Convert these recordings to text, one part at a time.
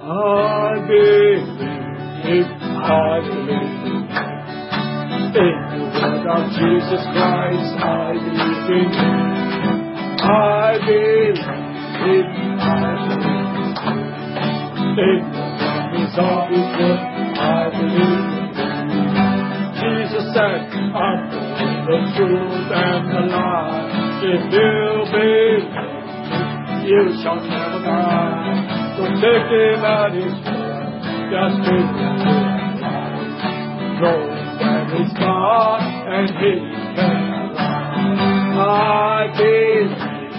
I believe, I believe in the word of Jesus Christ. I believe in Him. I believe, I believe in the promise of His word. I believe in Him. Jesus said, I'm the truth and the life. If you believe, you shall never die. So take Him at His word, just believe in life. Knowing that He's God and He can lie. I believe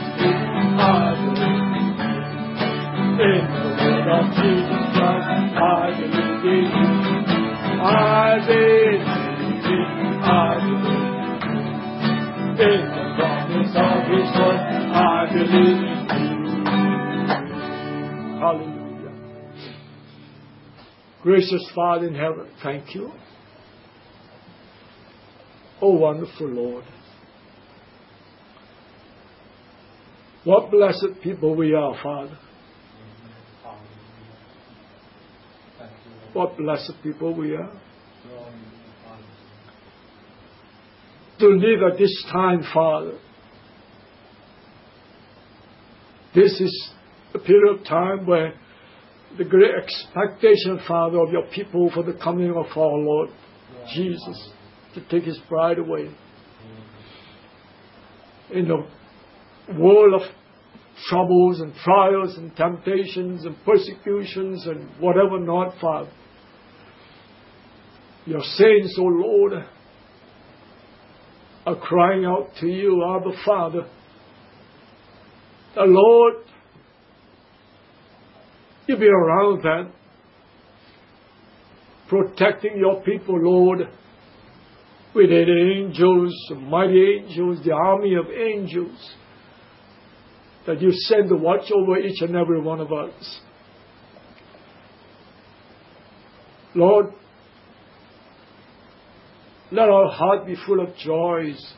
in the word of Jesus Christ. I believe in Him. I believe in the promise of His word. I believe in Him. Hallelujah. Gracious Father in heaven, thank you. Oh, wonderful Lord. What blessed people we are, Father. What blessed people we are. To live at this time, Father. This is a period of time where the great expectation, Father, of your people for the coming of our Lord Jesus to take His bride away. In the world of troubles and trials and temptations and persecutions and whatever not, Father, your saints, O Lord, are crying out to you, Abba Father. The Lord, you be around them, protecting your people, Lord, with the angels, the mighty angels, the army of angels that you send to watch over each and every one of us. Lord, let our heart be full of joys.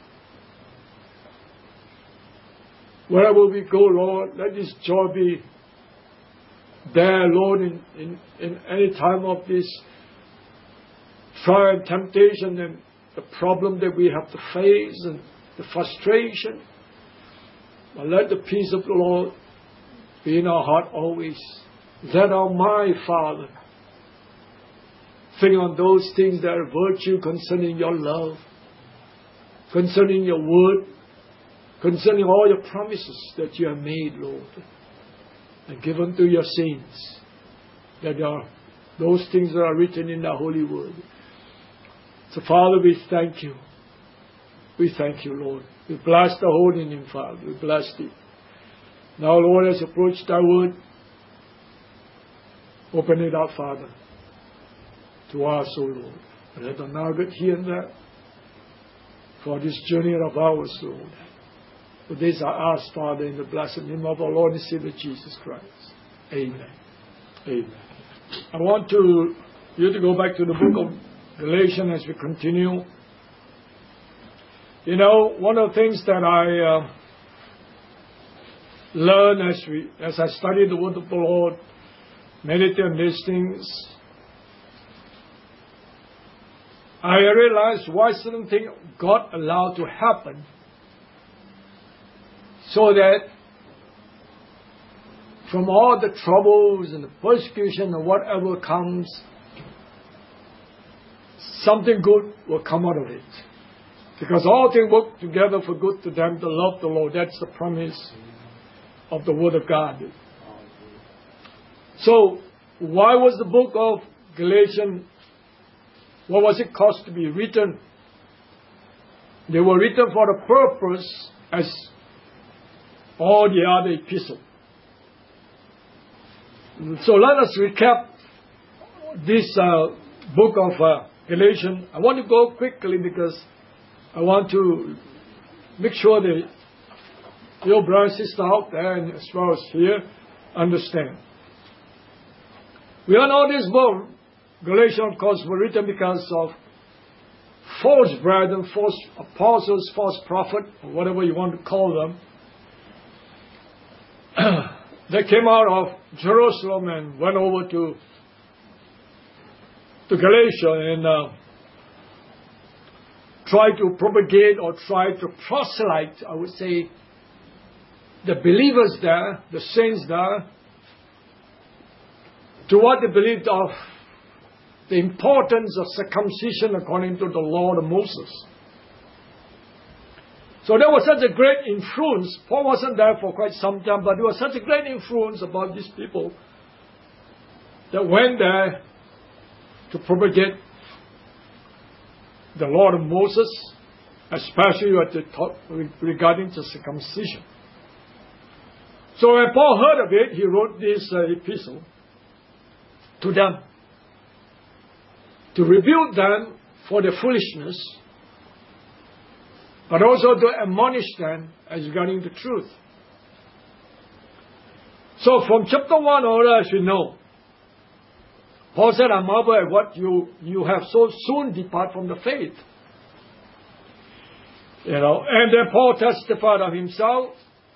Wherever we go, Lord, let this joy be there, Lord, in any time of this trial and temptation and the problem that we have to face and the frustration. But let the peace of the Lord be in our heart always. Let our mind, Father, think on those things that are virtue concerning your love, concerning your word, concerning all your promises that you have made, Lord, and given to your saints, that are those things that are written in the Holy Word. So, Father, we thank you. We thank you, Lord. We bless the holy name, Father. We bless thee. Now, Lord, as approach thy word, open it up, Father, to us, O Lord. Let the nugget here and there for this journey of ours, Lord. For this I ask, Father, in the blessed name of our Lord and Savior Jesus Christ. Amen. Amen. I want you to go back to the book of Galatians as we continue. You know, one of the things that I learned as I studied the word of the Lord, meditate on these things, I realized why certain things God allowed to happen, so that from all the troubles and the persecution and whatever comes, something good will come out of it. Because all things work together for good to them that love the Lord. That's the promise of the Word of God. So, why was the book of Galatians, what was it caused to be written? They were written for the purpose as all the other epistles. So let us recap this book of Galatians. I want to go quickly because I want to make sure that your brother and sister out there and as well as here understand. We all know this book, Galatians, of course, were written because of false brethren, false apostles, false prophets, or whatever you want to call them, they came out of Jerusalem and went over to Galatia and tried to propagate or tried to proselyte, I would say, the believers there, the saints there, to what they believed of the importance of circumcision according to the law of Moses. So there was such a great influence. Paul wasn't there for quite some time, but there was such a great influence about these people that went there to propagate the law of Moses, especially what they taught regarding the circumcision. So when Paul heard of it, he wrote this epistle to them to rebuke them for their foolishness, but also to admonish them as regarding the truth. So from chapter 1 on, as we know, Paul said, I marvel at what you have so soon depart from the faith. And then Paul testified of himself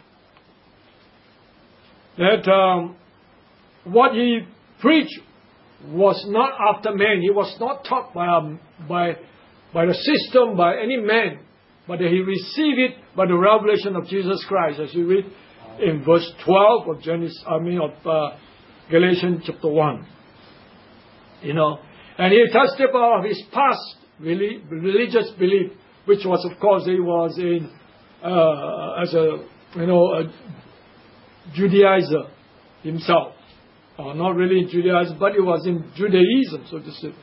that what he preached was not after man. He was not taught by the system, by any man, but that he received it by the revelation of Jesus Christ, as you read in verse 12 of Galatians chapter 1. And he testified of his past religious belief, which was, of course, he was in as a Judaizer himself. Not really in Judaism, but he was in Judaism, so to say.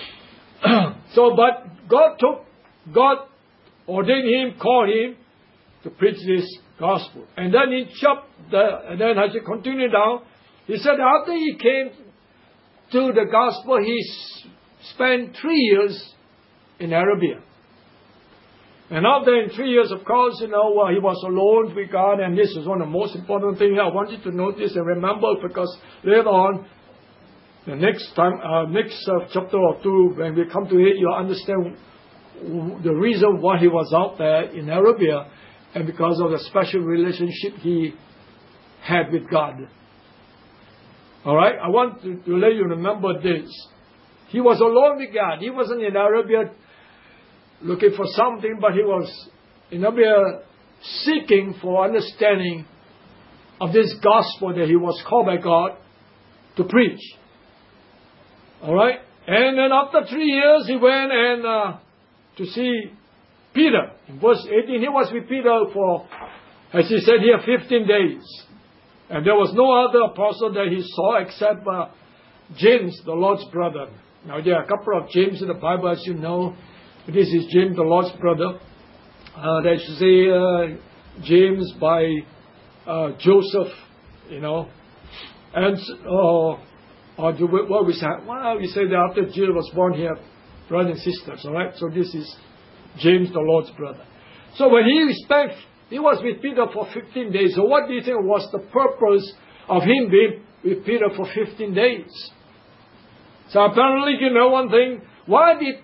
But God ordained him, called him to preach this gospel. And then and then as he continued down, he said after he came to the gospel, he spent 3 years in Arabia. And after in 3 years, of course, he was alone with God, and this is one of the most important things I want you to notice and remember, because later on, the next chapter or two, when we come to it, you'll understand the reason why he was out there in Arabia, and because of the special relationship he had with God. All right? I want to let you remember this. He was alone with God. He wasn't in Arabia looking for something, but he was in Arabia seeking for understanding of this gospel that he was called by God to preach. All right? And then after 3 years, he went and to see Peter. In verse 18, he was with Peter for, as he said here, 15 days. And there was no other apostle that he saw except James, the Lord's brother. Now, there are a couple of James in the Bible, as you know. This is James, the Lord's brother. They should say James by Joseph, And what we say? Well, we say that after Jesus was born, he had brothers and sisters, all right? So this is James, the Lord's brother. So when he was with Peter for 15 days. So what do you think was the purpose of him being with Peter for 15 days? So apparently, one thing, why did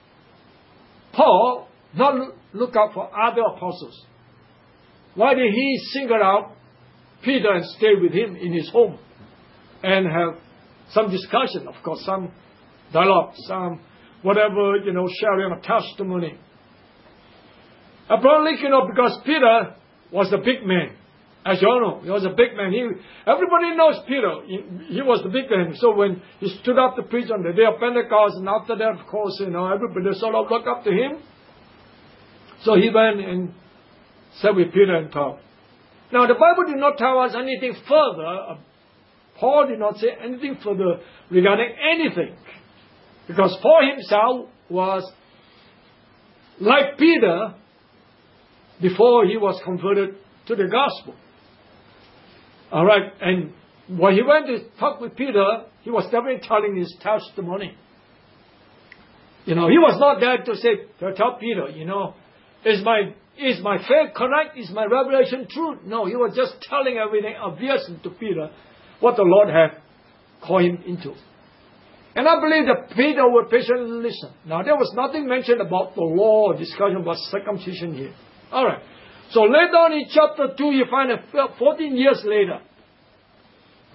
Paul not look out for other apostles? Why did he single out Peter and stay with him in his home and have some discussion, of course, some dialogue, some whatever, sharing a testimony? Apparently, because Peter was the big man. As you all know, he was a big man. Everybody knows Peter. He was the big man. So when he stood up to preach on the day of Pentecost, and after that, of course, everybody sort of looked up to him. So he went and sat with Peter and talked. Now, the Bible did not tell us anything further. Paul did not say anything further regarding anything. Because Paul himself was like Peter before he was converted to the gospel. All right, and when he went to talk with Peter, he was definitely telling his testimony. He was not there to tell Peter, is my faith correct? Is my revelation true? No, he was just telling everything obviously to Peter what the Lord had called him into. And I believe that Peter would patiently listen. Now, there was nothing mentioned about the law or discussion about circumcision here. All right. So later on in chapter 2, you find that 14 years later,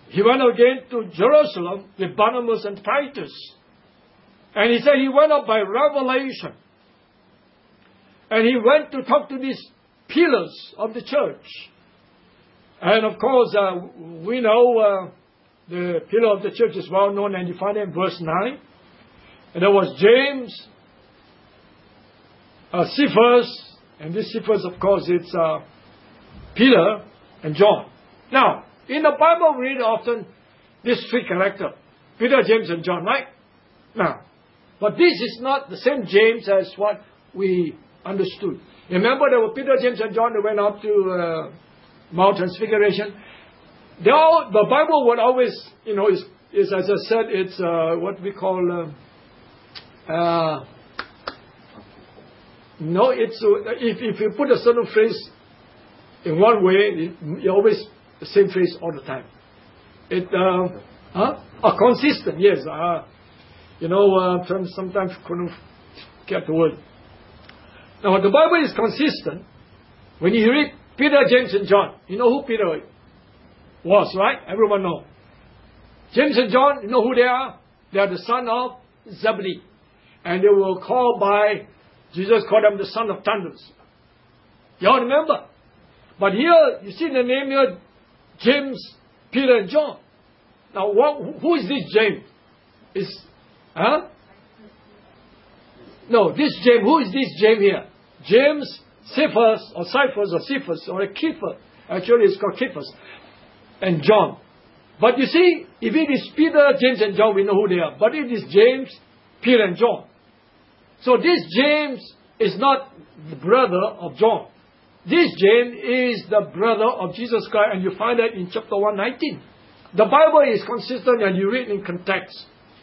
he went again to Jerusalem with Barnabas and Titus. And he said he went up by revelation. And he went to talk to these pillars of the church. And of course, we know the pillar of the church is well known, and you find it in verse 9. And there was James, Cephas, and this Cephas, of course, it's Peter and John. Now, in the Bible, we read often this three characters, Peter, James, and John, right? Now, but this is not the same James as what we understood. Remember, there were Peter, James, and John that went up to Mount Transfiguration. The Bible would always, is as I said, it's what we call, it's if you put a certain phrase in one way, you always the same phrase all the time. Consistent, yes. Sometimes couldn't get the word. Now, the Bible is consistent. When you read Peter, James, and John, you know who Peter was, right? Everyone knows. James and John, you know who they are? They are the son of Zebedee. And they were called by, Jesus called them the son of thunders. You all remember? But here, you see the name here, James, Peter, and John. Now, who is this James? No, this James, who is this James here? James, Cephas, or Cephas, or a Kepha. Actually, it's called Cephas. And John. But you see, if it is Peter, James, and John, we know who they are. But it is James, Peter, and John. So this James is not the brother of John. This James is the brother of Jesus Christ, and you find that in chapter 119. The Bible is consistent, and you read in context.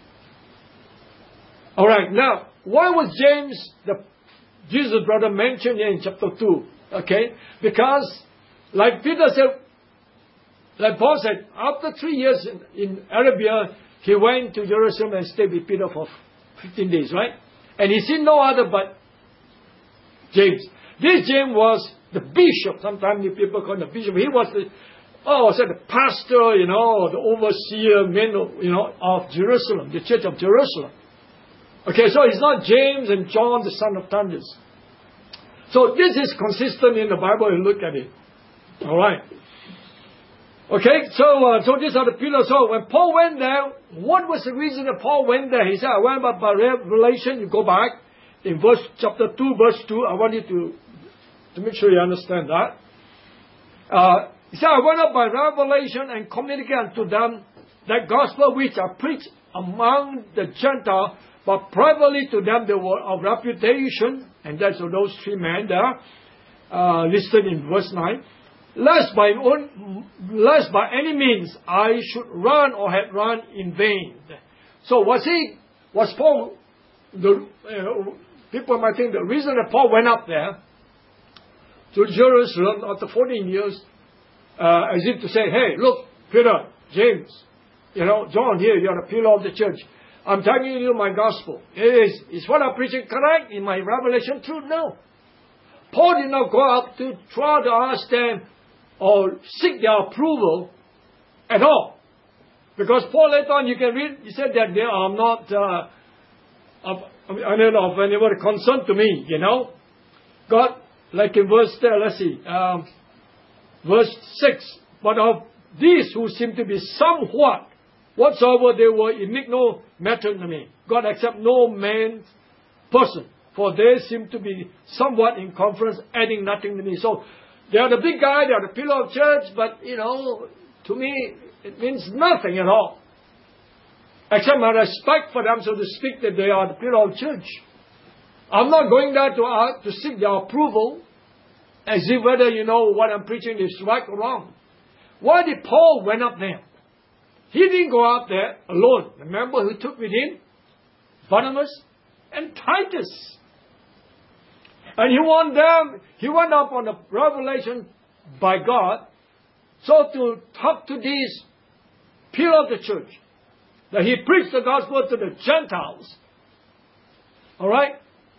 All right, now, why was James, Jesus' brother, mentioned here in chapter 2? Okay, because, like Peter said, like Paul said, after 3 years in Arabia, he went to Jerusalem and stayed with Peter for 15 days, right? And he seen no other but James. This James was the bishop. Sometimes people call him the bishop. He was the pastor, the overseer, of Jerusalem, the church of Jerusalem. Okay, so it's not James and John, the son of thunders. So this is consistent in the Bible. You look at it. All right. Okay, so these are the pillars. So when Paul went there, what was the reason that Paul went there? He said, I went by revelation. You go back in chapter 2, verse 2. I want you to make sure you understand that. He said, I went up by revelation and communicated unto them that gospel which I preached among the Gentiles, but privately to them they were of reputation. And that's those three men there, listed in verse 9. Lest by any means I should run or had run in vain. So was Paul, people might think the reason that Paul went up there to Jerusalem after 14 years, as if to say, hey, look, Peter, James, John here, you are the pillar of the church. I'm telling you my gospel. Is what I'm preaching correct in my revelation truth? No. Paul did not go up to try to ask them or seek their approval at all. Because Paul later on, you can read, he said that they are not of any concern to me, God, like in verse, verse 6, but of these who seem to be somewhat, whatsoever they were, it make no matter to me. God accept no man, person, for they seem to be somewhat in conference, adding nothing to me. So, they are the big guy, they are the pillar of church, but, to me, it means nothing at all. Except my respect for them, so to speak, that they are the pillar of church. I'm not going there to seek their approval, as if whether what I'm preaching is right or wrong. Why did Paul went up there? He didn't go up there alone. Remember who took with him? Barnabas and Titus. And he went up on a revelation by God, so to talk to these pillar of the church, that he preached the gospel to the Gentiles. All right?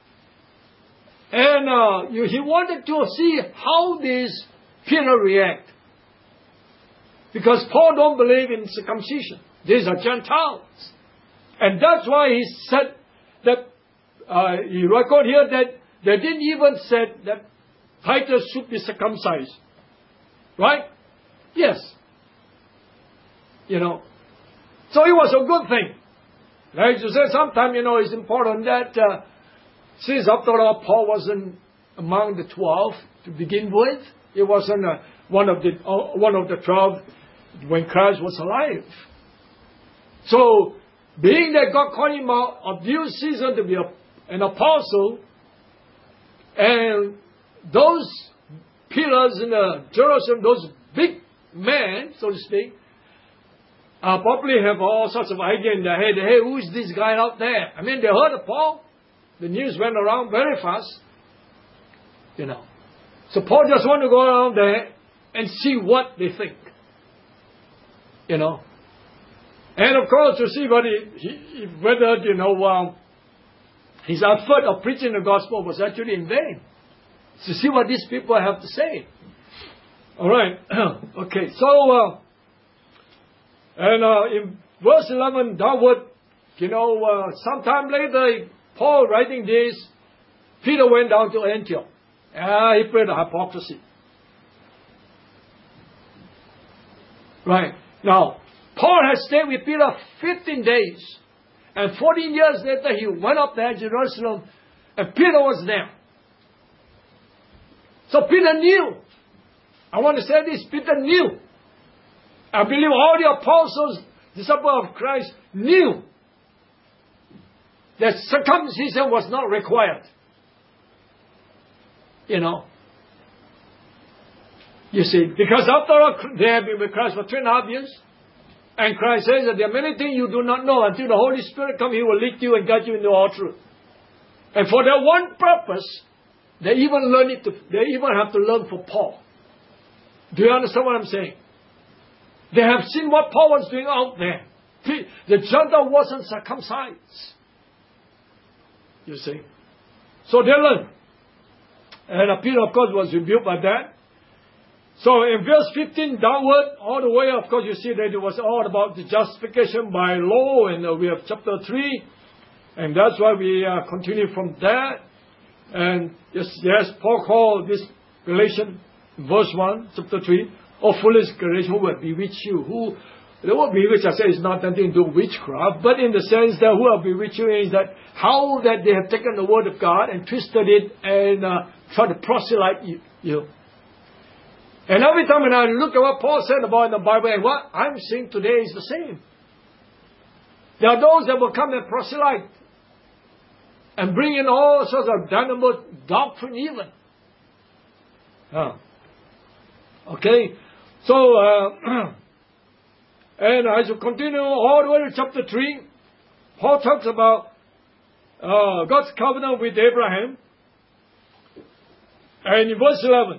And he wanted to see how these pillar react. Because Paul don't believe in circumcision. These are Gentiles. And that's why he said that, he record here that they didn't even say that Titus should be circumcised. Right? Yes. You know. So it was a good thing. Like you say, sometimes, it's important that, since after all, Paul wasn't among the 12 to begin with. He wasn't one of the 12 when Christ was alive. So, being that God called him out of due season to be an apostle, and those pillars in Jerusalem, those big men, so to speak, probably have all sorts of idea in their head. Hey, who is this guy out there? I mean, they heard of Paul. The news went around very fast. So Paul just want to go around there and see what they think. And of course to see whether his effort of preaching the gospel was actually in vain. To see what these people have to say. All right. Okay. So, in verse 11 downward, sometime later, Paul writing this, Peter went down to Antioch. He prayed a hypocrisy. Right. Now, Paul has stayed with Peter 15 days. And 14 years later, he went up there to Jerusalem, and Peter was there. So Peter knew. I want to say this, Peter knew. I believe all the apostles, disciples of Christ, knew that circumcision was not required. You see, because after all, they have been with Christ for 3.5 years. And Christ says that there are many things you do not know. Until the Holy Spirit comes, He will lead you and guide you into all truth. And for that one purpose, they even have to learn from Paul. Do you understand what I'm saying? They have seen what Paul was doing out there. The Gentile wasn't circumcised. You see. So they learned. And Peter, of course, was rebuked by that. So in verse 15 downward, all the way, of course, you see that it was all about the justification by law, and we have chapter 3, and that's why we continue from there. And yes, Paul called this Galatians, verse 1, chapter 3, foolish Galatians, who will bewitch you? The word bewitch, I say, is not nothing to do with witchcraft, but in the sense that who will bewitch you is that how that they have taken the word of God and twisted it and tried to proselyte you. And every time when I look at what Paul said about in the Bible and what I'm seeing today is the same. There are those that will come and proselyte and bring in all sorts of dynamite doctrine even. Okay? So, and as you continue all the way to chapter 3, Paul talks about God's covenant with Abraham. And in verse 11,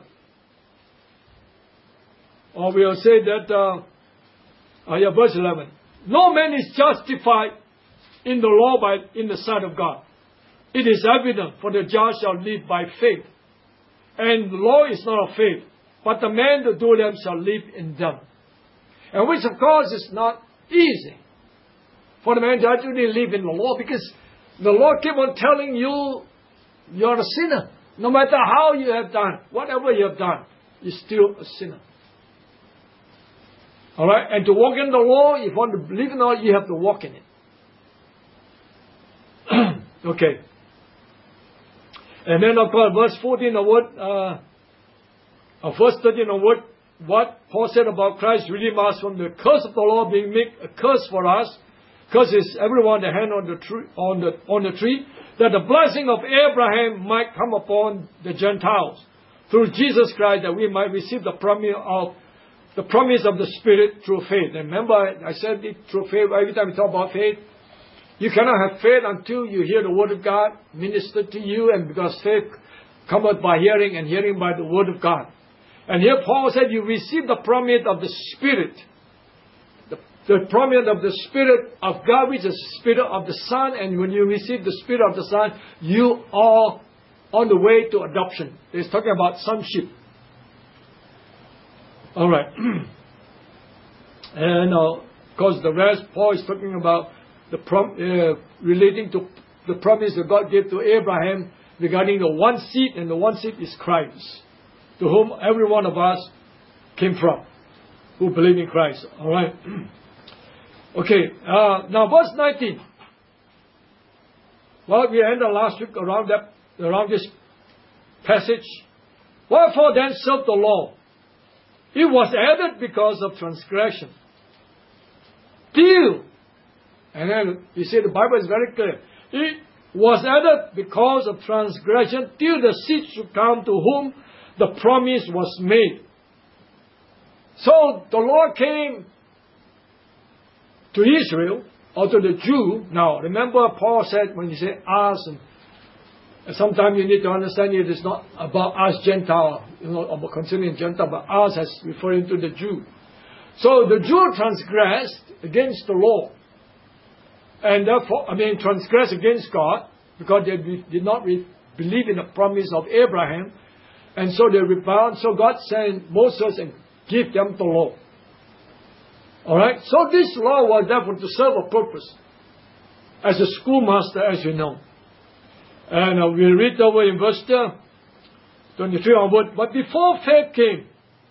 or we'll say that, verse 11. No man is justified in the law in the sight of God. It is evident, for the just shall live by faith. And the law is not of faith, but the man that do them shall live in them. And which, of course, is not easy for the man to actually live in the law, because the law keep on telling you you're a sinner. No matter how you have done, whatever you have done, you're still a sinner. All right, and to walk in the law, if you want to believe in the law, you have to walk in it. Okay. And then, of course, verse 14 of verse 13 of what Paul said about Christ redeemed us from the curse of the law being made a curse for us. Curse is everyone that hand on the tree, that the blessing of Abraham might come upon the Gentiles through Jesus Christ, that we might receive the promise of the Spirit through faith. And remember, I said it through faith. Every time we talk about faith, you cannot have faith until you hear the Word of God ministered to you, and because faith cometh by hearing, and hearing by the Word of God. And here Paul said, you receive the promise of the Spirit. The promise of the Spirit of God, which is the Spirit of the Son. And when you receive the Spirit of the Son, you are on the way to adoption. He's talking about sonship. All right. And of course, the rest, Paul is talking about relating to the promise that God gave to Abraham regarding the one seed, and the one seed is Christ, to whom every one of us came from, who believe in Christ. All right. Okay. Now, verse 19. Well, we ended last week around this passage. Wherefore then serve the law? It was added because of transgression. Till, and then you see the Bible is very clear. It was added because of transgression till the seed should come to whom the promise was made. So the law came to Israel, or to the Jew. Now remember Paul said, when he said us, and sometimes you need to understand it is not about us Gentile, about concerning Gentile, but us as referring to the Jew. So the Jew transgressed against the law. And therefore, transgressed against God, because they did not believe in the promise of Abraham. And so they rebelled. So God sent Moses and gave them the law. Alright? So this law was therefore to serve a purpose. As a schoolmaster, as you know. And we read over in verse 23 onward. But before faith came,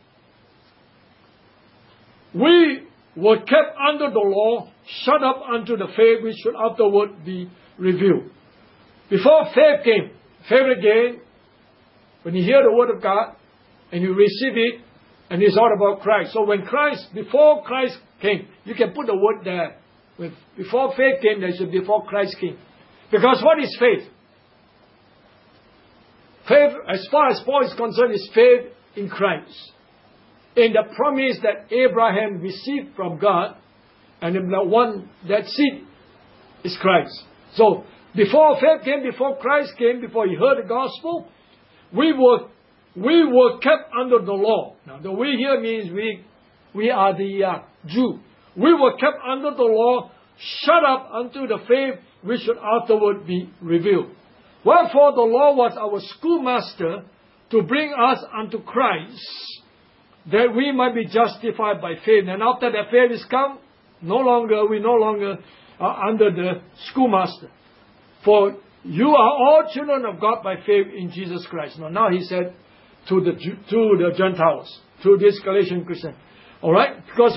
we were kept under the law, shut up unto the faith which should afterward be revealed. Before faith came, faith again, when you hear the word of God, and you receive it, and it's all about Christ. So before Christ came, you can put the word there. Before faith came, there should be before Christ came. Because what is faith? Faith, as far as Paul is concerned, is faith in Christ. In the promise that Abraham received from God, and that seed is Christ. So, before faith came, before Christ came, before he heard the gospel, we were kept under the law. Now, the we here means we are the Jew. We were kept under the law, shut up unto the faith which should afterward be revealed. Wherefore the law was our schoolmaster to bring us unto Christ, that we might be justified by faith. And after that faith is come, we no longer are under the schoolmaster. For you are all children of God by faith in Jesus Christ. Now he said to the Gentiles, to this Galatian Christian. Alright? Because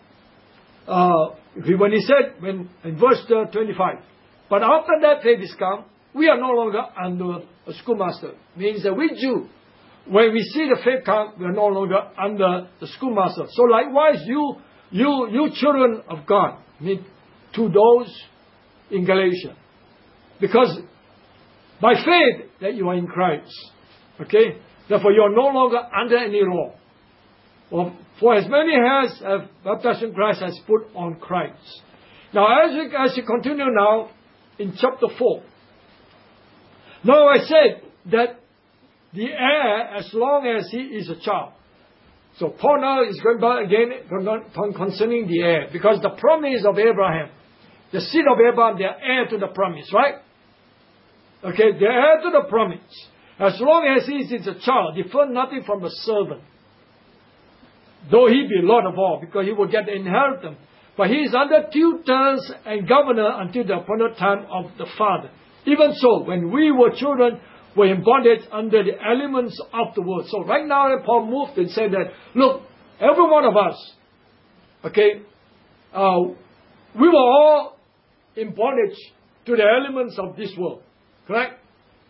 when he said, in verse 25, but after that faith is come, we are no longer under a schoolmaster. Means that we Jew, when we see the faith come, we are no longer under the schoolmaster. So likewise, you children of God, mean to those in Galatia. Because by faith that you are in Christ. Okay? Therefore you are no longer under any law. For as many as have baptized in Christ has put on Christ. Now as you continue now in chapter 4. Now I said that the heir, as long as he is a child. So Paul now is going back again concerning the heir. Because the promise of Abraham, the seed of Abraham, they are heir to the promise, right? Okay, they are heir to the promise. As long as he is a child, differ nothing from a servant. Though he be Lord of all, because he will get the inheritance. But he is under tutors and governor until the appointed time of the Father. Even so, when we were children, were in bondage under the elements of the world. So right now, Paul moved and said that, look, every one of us, okay, we were all in bondage to the elements of this world. Correct?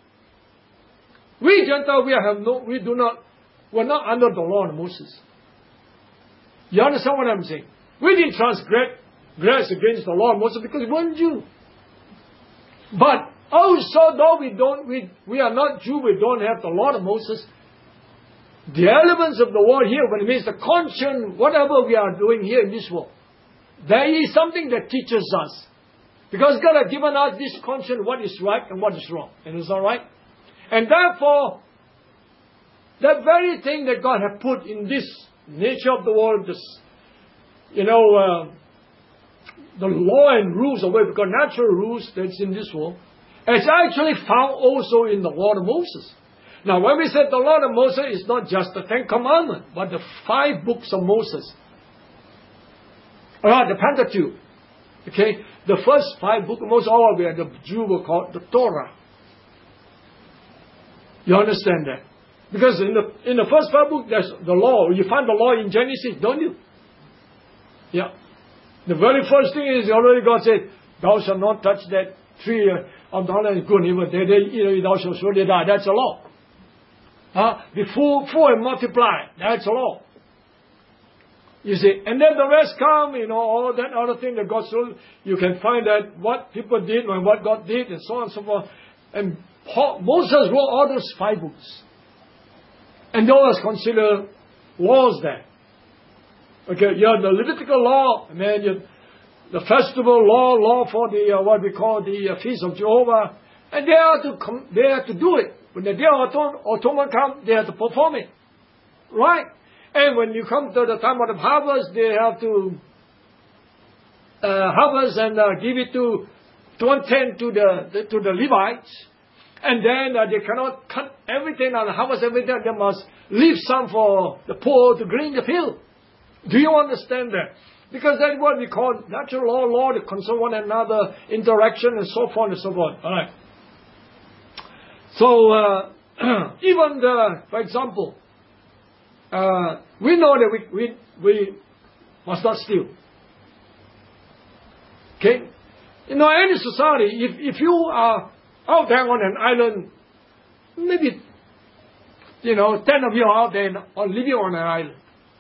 We Gentiles, we're not under the law of Moses. You understand what I'm saying? We didn't transgress against the law of Moses because we weren't Jew. But also, though we are not Jew, we don't have the law of Moses. The elements of the world here, when it means the conscience, whatever we are doing here in this world, there is something that teaches us. Because God has given us this conscience, what is right and what is wrong. And it's alright. And therefore, that very thing that God has put in this nature of the world, the law and rules of it, because natural rules that's in this world, it's actually found also in the law of Moses. Now, when we said the law of Moses is not just the 10 Commandments, but the 5 books of Moses. The Pentateuch. Okay, the first 5 books, most all of it, the Jew will call it the Torah. You understand that? Because in the first 5 books, there's the law. You find the law in Genesis, don't you? Yeah. The very first thing is already God said, "Thou shalt not touch that tree of the knowledge of good and evil. Thou shalt surely die." That's the law. Be full and multiply. That's the law. You see, and then the rest come, all that other thing that God told. You can find that what people did and what God did and so on and so forth. And Moses wrote all those 5 books. And those considered laws there. Okay, you have the Levitical law, and then you the festival law for the what we call the Feast of Jehovah, and they have to do it. When the Day of Atonement comes, they have to perform it, right? And when you come to the time of the harvest, they have to harvest and give it to 1/10 to the Levites, and then they cannot cut everything and harvest everything. They must leave some for the poor to glean the field. Do you understand that? Because that's what we call natural law, to concern one another, interaction, and so forth and so forth. All right. So even for example, we know that we must not steal. Okay, any society, if you are out there on an island, maybe 10 of you are out there or living on an island.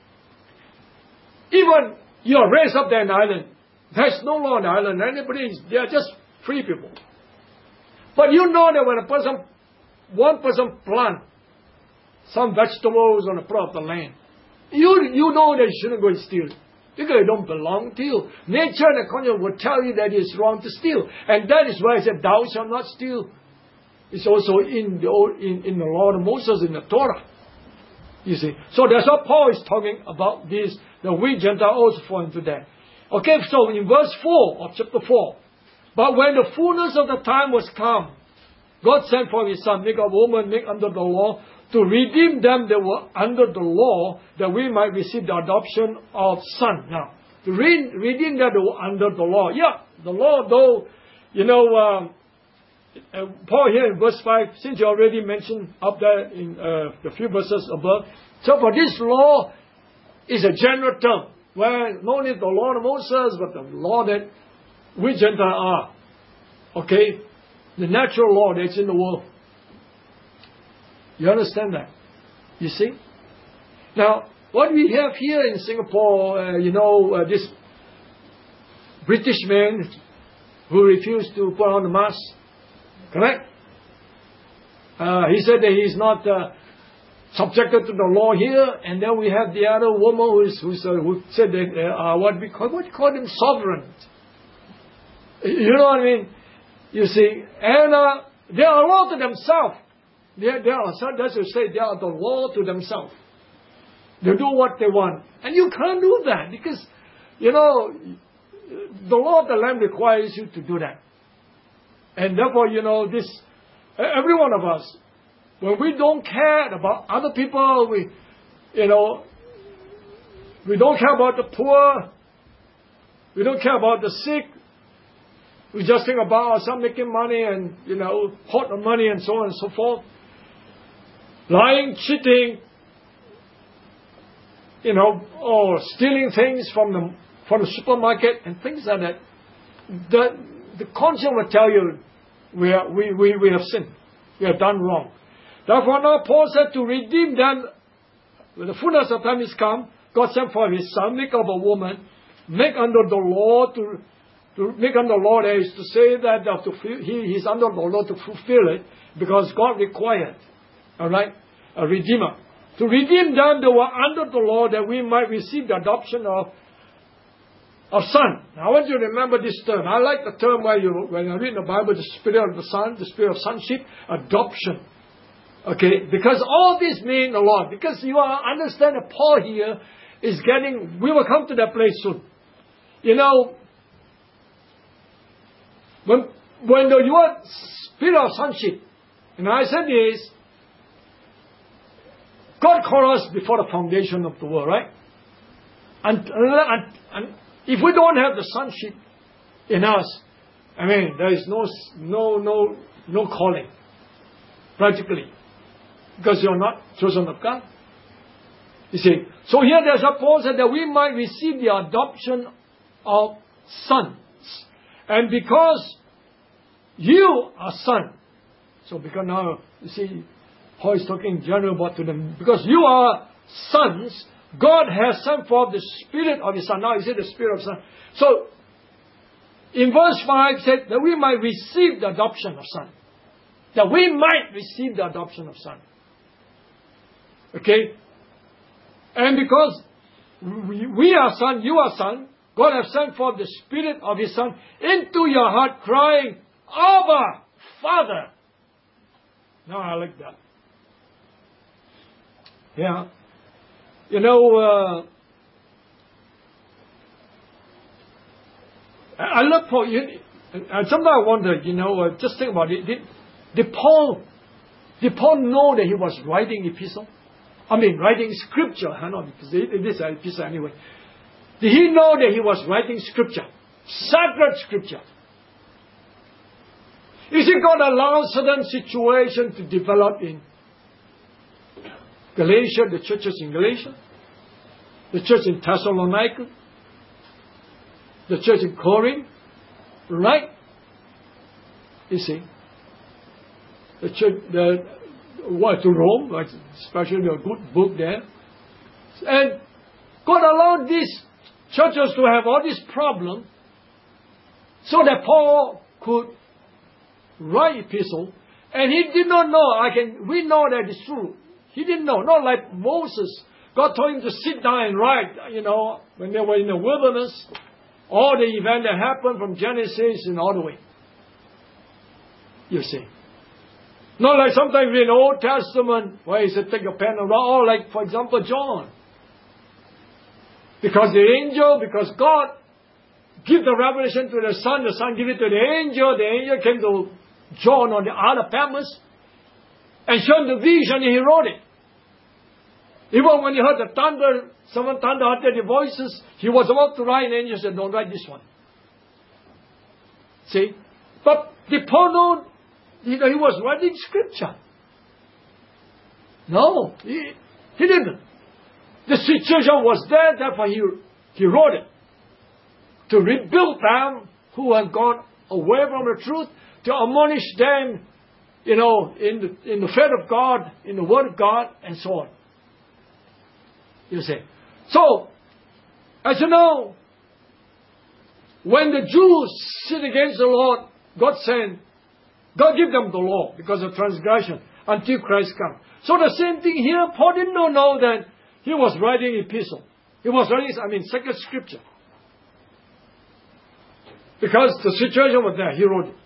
Even you are raised up there in the island, there's no law on the island. They are just free people. But you know that when one person plant some vegetables on a plot of the land, you know that you shouldn't go and steal, because it don't belong to you. Nature and the conscience will tell you that it's wrong to steal, and that is why I said, "Thou shalt not steal." It's also in the law of Moses, in the Torah. You see, so that's what Paul is talking about this. That we Gentiles also fall into that. Okay, so in verse 4 of chapter 4, but when the fullness of the time was come, God sent for His Son, make a woman, make under the law, to redeem them that were under the law, that we might receive the adoption of son. Now, to redeem them that were under the law. Yeah, the law, though, Paul here in verse 5, since you already mentioned up there in the few verses above. So for this law is a general term, where not only the law of Moses, but the law that we Gentiles are. Okay? The natural law that's in the world. You understand that? You see? Now, what we have here in Singapore, this British man who refused to put on the mask, correct? He said that he's not subjected to the law here, and then we have the other woman who said that they are what we call them sovereign. You know what I mean? You see, and they are a law to themselves. They are the law to themselves. They do what they want, and you can't do that because the law of the land requires you to do that, and therefore every one of us, when we don't care about other people, we don't care about the poor, we don't care about the sick. We just think about ourselves making money and, hoard the money and so on and so forth. Lying, cheating, or stealing things from the supermarket and things like that. The conscience will tell you we have sinned. We have done wrong. Therefore now Paul said to redeem them, when the fullness of time is come, God sent for His Son, make of a woman, make under the law to make under the law, there is to say that he is under the law to fulfill it, because God required, all right, a redeemer. To redeem them that were under the law, that we might receive the adoption of son. Now I want you to remember this term. I like the term when I read the Bible, the Spirit of the Son, the Spirit of sonship, adoption. Okay, because all this mean a lot. Because you understand that Paul here is we will come to that place soon. When the word Spirit of sonship, I said this, God called us before the foundation of the world, right? And If we don't have the sonship in us, I mean, there is no calling, practically, because you are not chosen of God. You see, so here there's a Paul said that we might receive the adoption of sons. And because you are son, so because now, you see, Paul is talking in general about to them, because you are sons, God has sent forth the Spirit of His Son. Now He said the Spirit of Son. So, in verse 5 said that we might receive the adoption of son. That we might receive the adoption of son. Okay? And because we are son, you are son, God has sent forth the Spirit of His Son into your heart, crying, Abba, Father. Now I like that. Yeah. You know, I look for you. Sometimes I wonder, you know, just think about it. Did Paul know that he was writing epistle? I mean, writing scripture. Not epistle. It is an epistle anyway. Did he know that he was writing scripture? Sacred scripture. You see, God allows certain situations to develop in Galatia, the churches in Galatia, the church in Thessalonica, the church in Corinth, right? You see, the church, to Rome, especially a good book there, and God allowed these churches to have all these problems, so that Paul could write epistle, and he did not know. We know that it's true. He didn't know. Not like Moses. God told him to sit down and write. You know, when they were in the wilderness, all the event that happened from Genesis and all the way. You see. Not like sometimes in the Old Testament, where he said, take a pen and write. Or like, for example, John. Because God give the revelation to the Son give it to the angel came to John on the Isle of Patmos, and showed the vision, and he wrote it. Even when he heard the thunder, someone thunder uttered the voices, he was about to write, and the angel said, don't write this one. See? But did Paul know he was writing scripture? No, he didn't. The situation was there, therefore he wrote it. To rebuild them who had gone away from the truth, to admonish them, you know, in the faith of God, in the Word of God, and so on. You see. So, as you know, when the Jews sin against the Lord, God give them the law because of transgression until Christ comes. So the same thing here, Paul did not know that he was writing epistle. He was writing, sacred scripture. Because the situation was there, he wrote it.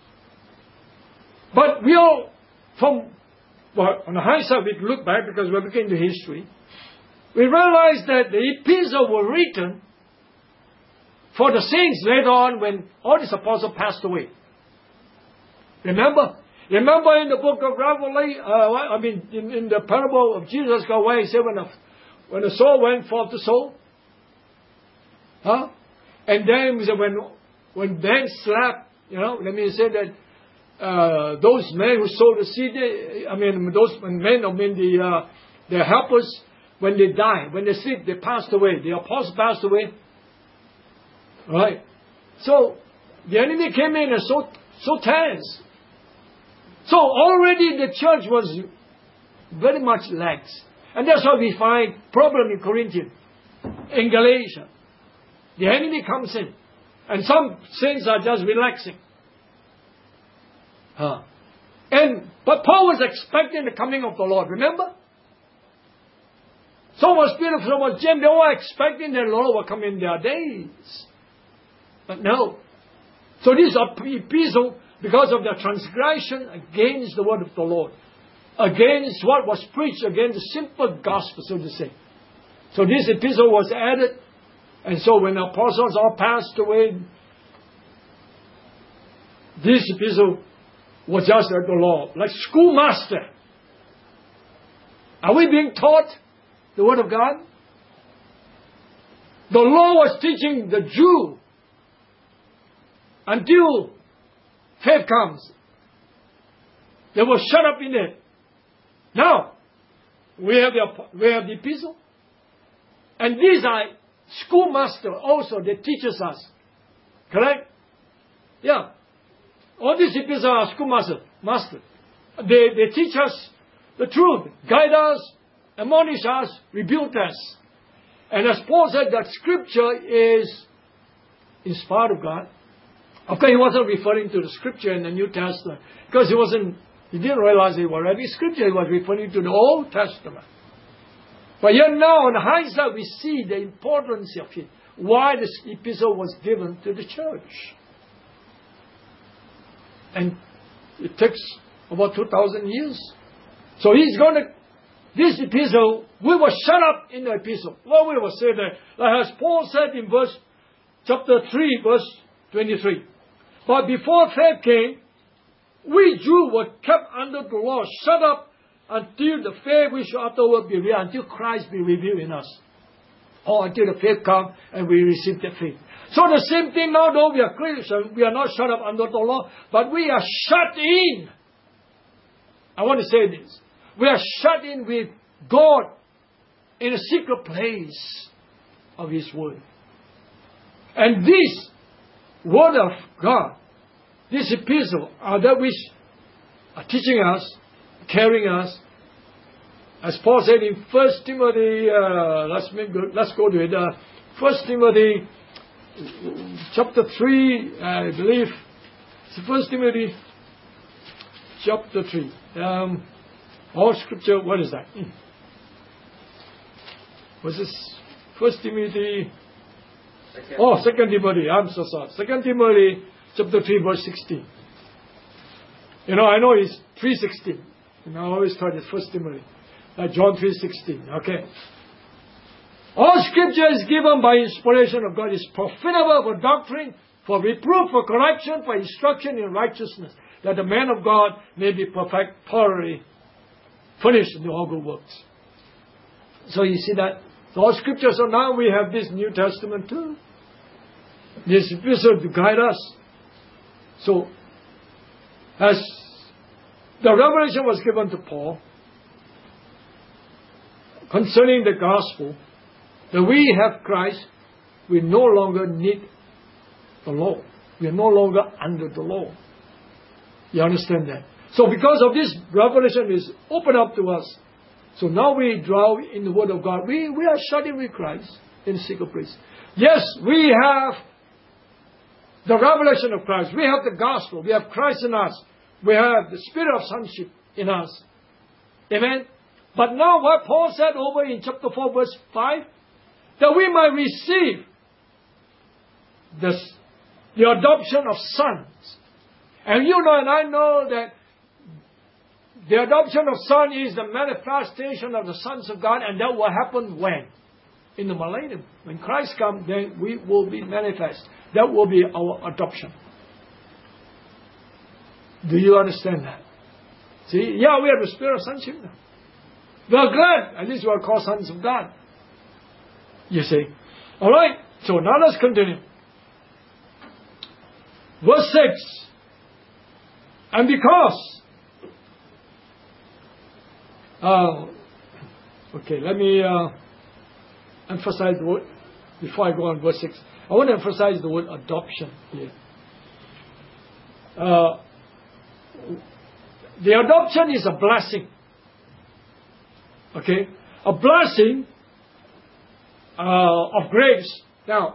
But we all, on the high side, we look back because we're looking into history. We realize that the epistles were written for the saints later on when all these apostles passed away. Remember in the book of Revelation, in the parable of Jesus, where he said when the soul went forth to soul, and then he said when men slept, let me say that those men who sowed the seed, the helpers, when they die, when they sleep, they passed away. The apostles passed away. Right? So, the enemy came in and so tense. So, already the church was very much lax. And that's why we find problem in Corinthians, in Galatia. The enemy comes in. And some saints are just relaxing. But Paul was expecting the coming of the Lord, remember? So was Peter, so was James. They were expecting that the Lord will come in their days. But no. So this epistle, because of the transgression against the word of the Lord, against what was preached, against the simple gospel, so to say. So this epistle was added. And so when the apostles all passed away, this epistle was just like the law, like schoolmaster. Are we being taught the Word of God? The law was teaching the Jew until faith comes. They were shut up in it. Now, we have the epistle. And these are schoolmasters also that teaches us. Correct? Yeah. All these epistles are schoolmasters. They teach us the truth, guide us, admonish us, rebuke us. And as Paul said, that scripture is inspired of God. Of course, he wasn't referring to the scripture in the New Testament because he didn't realize it was already scripture. He was referring to the Old Testament. But yet now, in hindsight, we see the importance of it. Why this epistle was given to the church. And it takes about 2,000 years. So he's going to, this epistle, we were shut up in the epistle. Well, we will say that, like as Paul said in chapter 3, verse 23. But before faith came, we Jews were kept under the law, shut up until the faith which afterward be revealed, until Christ be revealed in us. Or until the faith comes and we receive the faith. So the same thing now, though we are Christians, we are not shut up under the law, but we are shut in. I want to say this. We are shut in with God in a secret place of His Word. And this Word of God, this epistle, are that which are teaching us, carrying us. As Paul said in 1 Timothy, let's go to it. 1 Timothy chapter 3, I believe. It's 1 Timothy chapter 3. All scripture, what is that? What's this? 1 Timothy. Oh, 2 Timothy. I'm so sorry. 2 Timothy chapter 3, verse 16. I know it's 3:16. I always thought it's 1 Timothy. John 3:16. Okay. All scripture is given by inspiration of God. Is profitable for doctrine, for reproof, for correction, for instruction in righteousness, that the man of God may be perfect, thoroughly furnished in all good works. So you see that all scripture. So now we have this New Testament too. This epistle to guide us. So as the revelation was given to Paul concerning the gospel, that we have Christ, we no longer need the law. We are no longer under the law. You understand that? So because of this, revelation is opened up to us. So now we draw in the Word of God. We are shut in with Christ in the secret place. Yes, we have the revelation of Christ. We have the gospel. We have Christ in us. We have the spirit of sonship in us. Amen? But now what Paul said over in chapter 4 verse 5, that we might receive the adoption of sons. And you know and I know that the adoption of son is the manifestation of the sons of God, and that will happen when? In the millennium. When Christ comes, then we will be manifest. That will be our adoption. Do you understand that? See, yeah, we have the spirit of sonship now. We are glad, at least we are called sons of God. You see. Alright, so now let's continue. Verse 6. And because, okay, let me emphasize the word, before I go on verse 6. I want to emphasize the word adoption here. The adoption is a blessing. Okay? A blessing of grace. Now,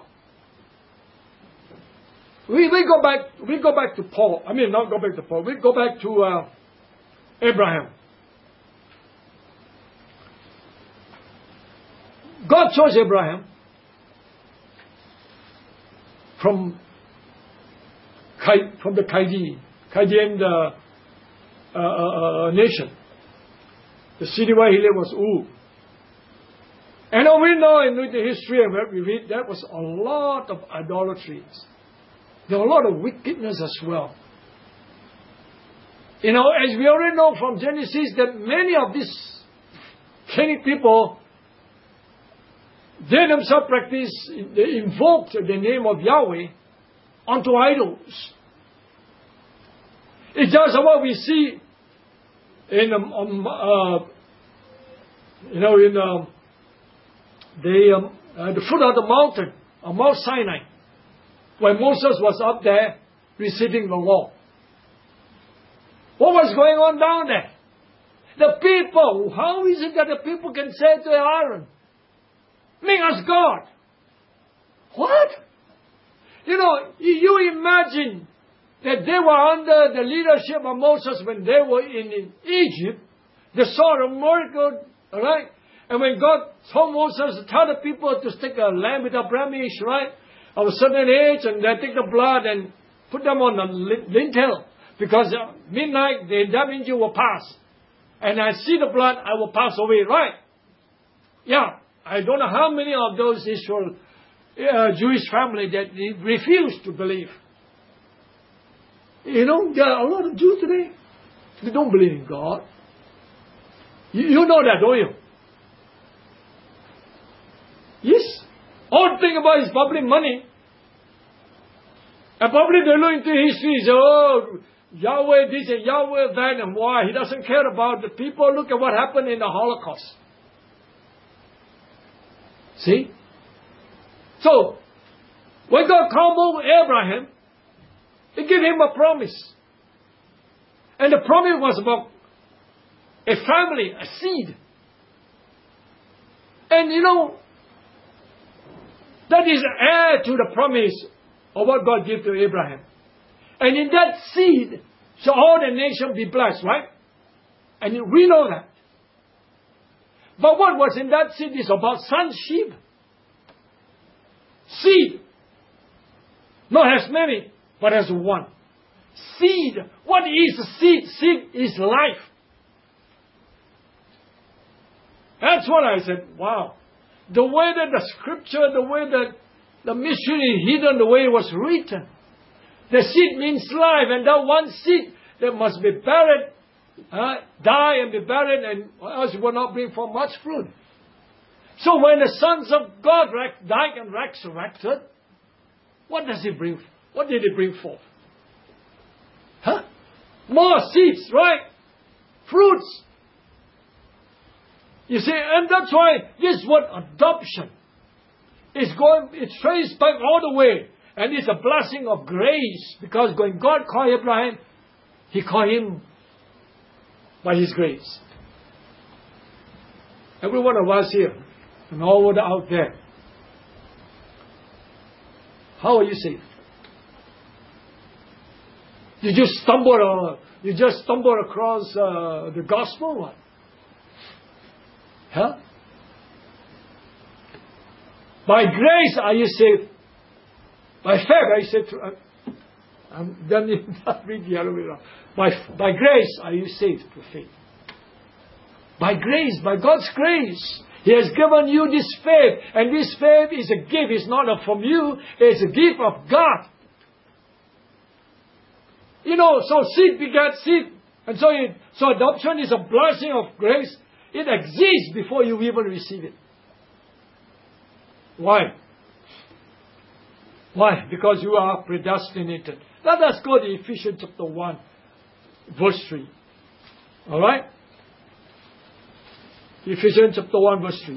we go back to Paul. I mean, not go back to Paul. We go back to Abraham. God chose Abraham from the Chaldean nation. The city where he lived was Ur. And we know in the history and where we read, there was a lot of idolatries. There were a lot of wickedness as well. As we already know from Genesis, that many of these Canaanite people, they themselves practiced, they invoked the name of Yahweh onto idols. It's just what we see in the foot of the mountain, on Mount Sinai, when Moses was up there receiving the law. What was going on down there? The people, how is it that the people can say to Aaron, make us God? What? You imagine that they were under the leadership of Moses when they were in Egypt. They saw a miracle, right? And when God told Moses to tell the people to stick a lamb without blemish, right, of a certain age, and then take the blood and put them on the lintel, because midnight the damage will pass. And I see the blood, I will pass away, right? Yeah, I don't know how many of those Israel Jewish family that refuse to believe. There are a lot of Jews today. They don't believe in God. You know that, don't you? Yes. All thing about is probably money. And probably they look into history and say, Yahweh this and Yahweh that, and why? He doesn't care about the people. Look at what happened in the Holocaust. See? So, when God called over Abraham, He gave him a promise. And the promise was about a family, a seed. And that is heir to the promise of what God gave to Abraham. And in that seed shall all the nations be blessed, right? And we know that. But what was in that seed is about sonship. Seed. Not as many, but as one. Seed. What is seed? Seed is life. That's what I said. Wow. The way that the scripture, the way that the mystery is hidden, the way it was written. The seed means life, and that one seed that must be buried, die and be buried, and else it will not bring forth much fruit. So when the sons of God died and resurrected, what does it bring? What did it bring forth? More seeds, right? Fruits. You see, and that's why this word adoption is it traces back all the way. And it's a blessing of grace. Because when God called Abraham, He called him by His grace. Every one of us here, and all over out there, how are you saved? You just stumble across the gospel? What? By grace are you saved. By faith are you saved. Let me not read the other way around. By grace are you saved through faith. By grace, by God's grace. He has given you this faith. And this faith is a gift. It's not from you. It's a gift of God. So seed begets seed. And so adoption is a blessing of grace. It exists before you even receive it. Why? Why? Because you are predestinated. Let us go to Ephesians chapter 1, verse 3. Alright? Ephesians chapter 1, verse 3.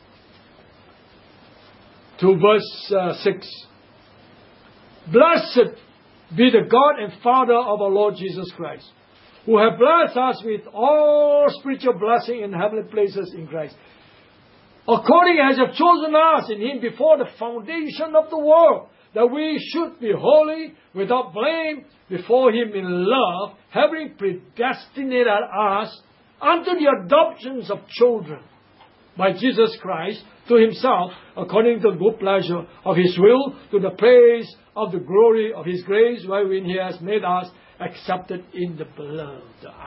To verse 6. Blessed be the God and Father of our Lord Jesus Christ, who have blessed us with all spiritual blessing in heavenly places in Christ, according as He has chosen us in Him before the foundation of the world, that we should be holy, without blame, before Him in love, having predestinated us unto the adoptions of children by Jesus Christ to Himself, according to the good pleasure of His will, to the praise of the glory of His grace, wherein He has made us accepted in the beloved.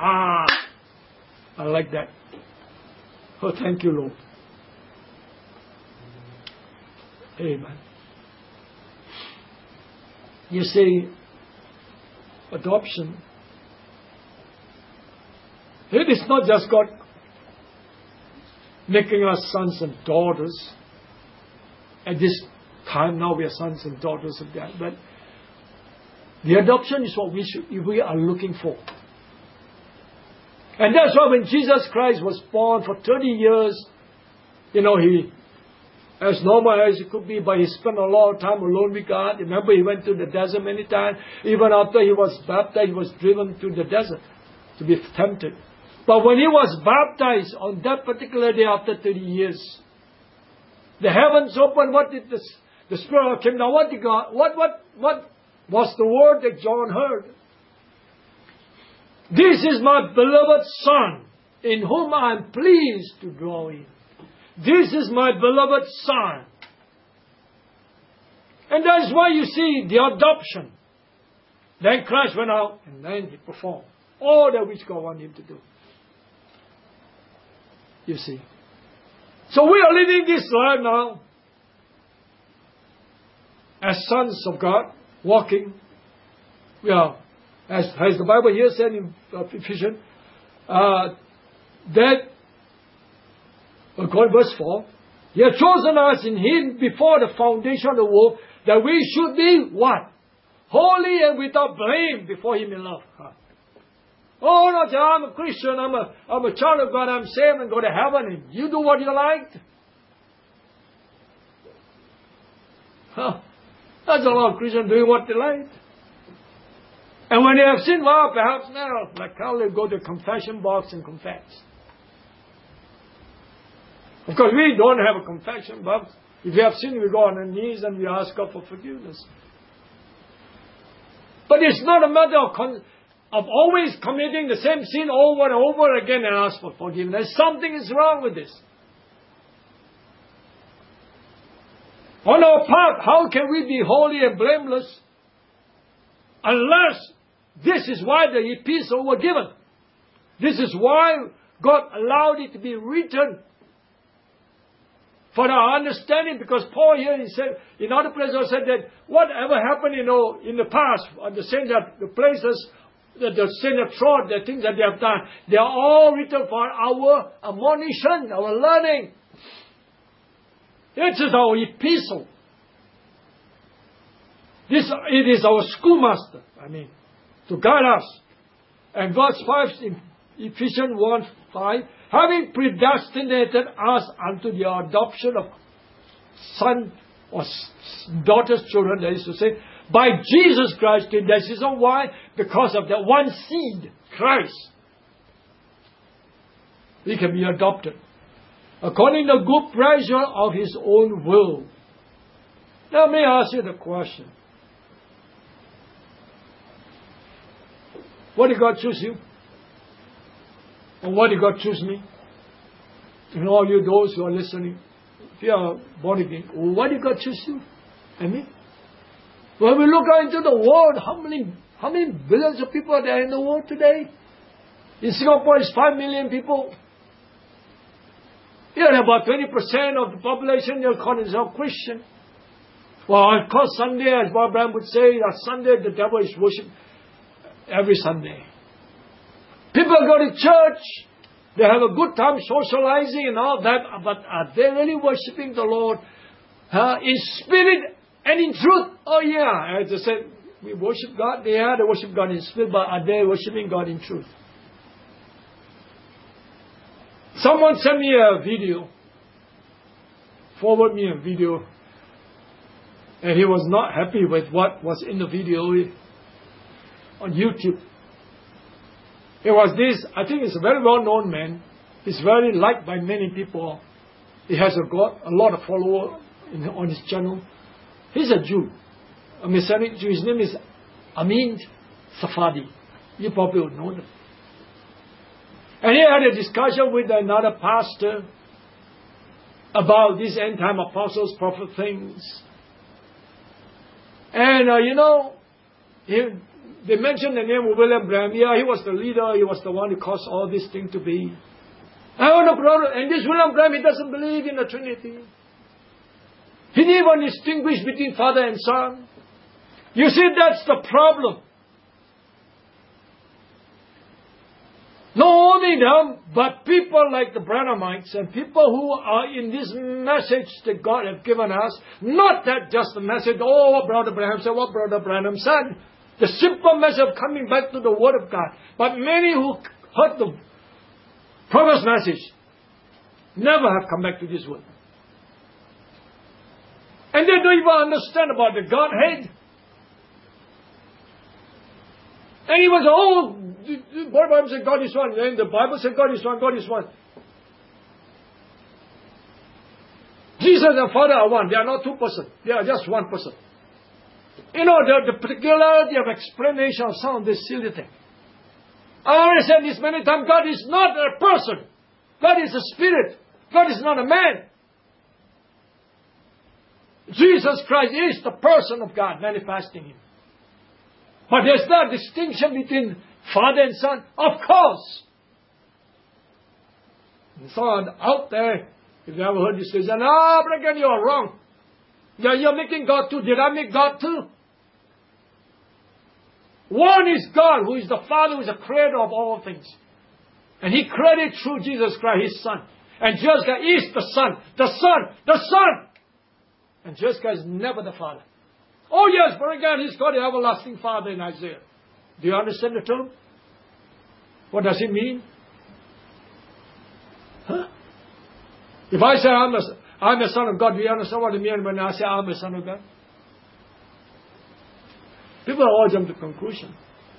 I like that. Oh, thank you, Lord. Amen. You see, adoption, it is not just God making us sons and daughters. At this time now we are sons and daughters of God. But the adoption is what we are looking for. And that's why when Jesus Christ was born for 30 years, he, as normal as it could be, but he spent a lot of time alone with God. Remember, he went to the desert many times. Even after he was baptized, he was driven to the desert to be tempted. But when he was baptized on that particular day after 30 years, the heavens opened. What did the Spirit came down? What did God? What was the word that John heard? This is my beloved Son, in whom I am pleased to dwell in. This is my beloved Son. And that is why you see the adoption. Then Christ went out and then he performed all that which God wanted him to do. You see. So we are living this life now as sons of God, walking. We are, as the Bible here said in Ephesians, that, according to verse 4, He has chosen us in Him before the foundation of the world, that we should be what? Holy and without blame before Him in love. Oh no, I'm a Christian, I'm a child of God, I'm saved and go to heaven, and you do what you like. That's a lot of Christians doing what they like. And when they have sinned, well, perhaps now, like how they go to the confession box and confess. Of course, we don't have a confession box. If we have sinned, we go on our knees and we ask God for forgiveness. But it's not a matter of always committing the same sin over and over again and ask for forgiveness. Something is wrong with this. On our part, how can we be holy and blameless unless this is why the epistle was given? This is why God allowed it to be written for our understanding, because Paul here, he said, in other places, said that whatever happened, in the past, the saints that the places that the saints have trod, the things that they have done, they are all written for our admonition, our learning. It is our epistle. It is our schoolmaster, to guide us. And verse 5 in Ephesians 1:5, having predestinated us unto the adoption of son or daughters, children, that is to say, by Jesus Christ. This is why, because of that one seed, Christ, we can be adopted according to the good pleasure of His own will. Now, may I ask you the question: why did God choose you? And why did God choose me? And all you, those who are listening, if you are born again, why did God choose you and me? When we look out into the world, how many billions of people are there in the world today? In Singapore, it's 5 million people. And about 20% of the population are called themselves Christian. Well, of course, Sunday, as Bob Bram would say, Sunday the devil is worshipped every Sunday. People go to church, they have a good time socializing and all that, but are they really worshipping the Lord in spirit and in truth? Oh yeah, as I said, we worship God. They worship God in spirit, but are they worshipping God in truth? Someone sent me a video, forwarded me a video, and he was not happy with what was in the video on YouTube. It was this, I think it's a very well-known man. He's very liked by many people. He has a lot of followers on his channel. He's a Jew, a Messianic Jew. His name is Amin Safadi. You probably would know him. And he had a discussion with another pastor about these end-time apostles, prophet things. And, they mentioned the name of William Branham. Yeah, he was the leader. He was the one who caused all these things to be. And this William Branham, he doesn't believe in the Trinity. He didn't even distinguish between Father and Son. You see, that's the problem. Not only them, but people like the Branhamites and people who are in this message that God has given us. Not that just the message, oh, what Brother Branham said, what Brother Branham said. The simple message of coming back to the Word of God. But many who heard the prophet's message never have come back to this Word. And they don't even understand about the Godhead. And he was, the Bible said God is one. And the Bible said God is one, God is one. Jesus and Father are one. They are not two persons. They are just one person. You know, the particularity of explanation of some of this silly thing. I already said this many times, God is not a person. God is a spirit. God is not a man. Jesus Christ is the person of God manifesting Him. But there's no distinction between Father and Son. Of course. And so out there, if you ever heard this, say, no, Brigham, you are wrong. You're making God two. Did I make God two? One is God, who is the Father, who is the creator of all things. And He created through Jesus Christ, His Son. And Jesus Christ is the Son. The Son. The Son. And Jesus Christ is never the Father. Oh yes, but again, He's got the everlasting Father in Isaiah. Do you understand the term? What does it mean? Huh? If I say I'm a son of God, do you understand what I mean when I say I'm a son of God? People all jump to conclusion.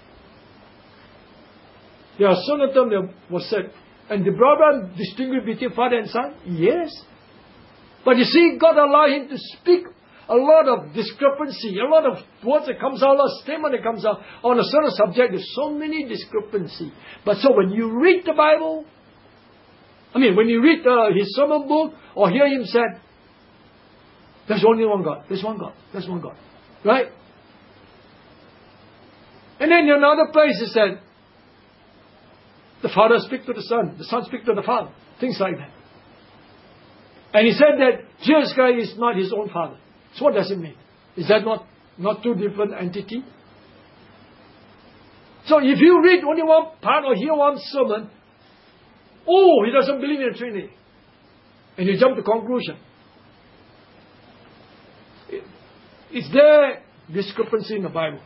There are certain terms that was said. And the brother distinguish between Father and Son? Yes. But you see, God allowed him to speak a lot of discrepancy, a lot of words that comes out, a lot of statement that comes out on a certain subject. There's so many discrepancy. But so when you read the Bible, when you read his sermon book or hear him say, there's only one God, there's one God, there's one God. Right? And then in another place he said, the Father speaks to the Son speaks to the Father. Things like that. And he said that Jesus Christ is not His own Father. So what does it mean? Is that not two different entities? So if you read only one part or hear one sermon, he doesn't believe in the Trinity. And you jump to conclusion. Is there discrepancy in the Bible?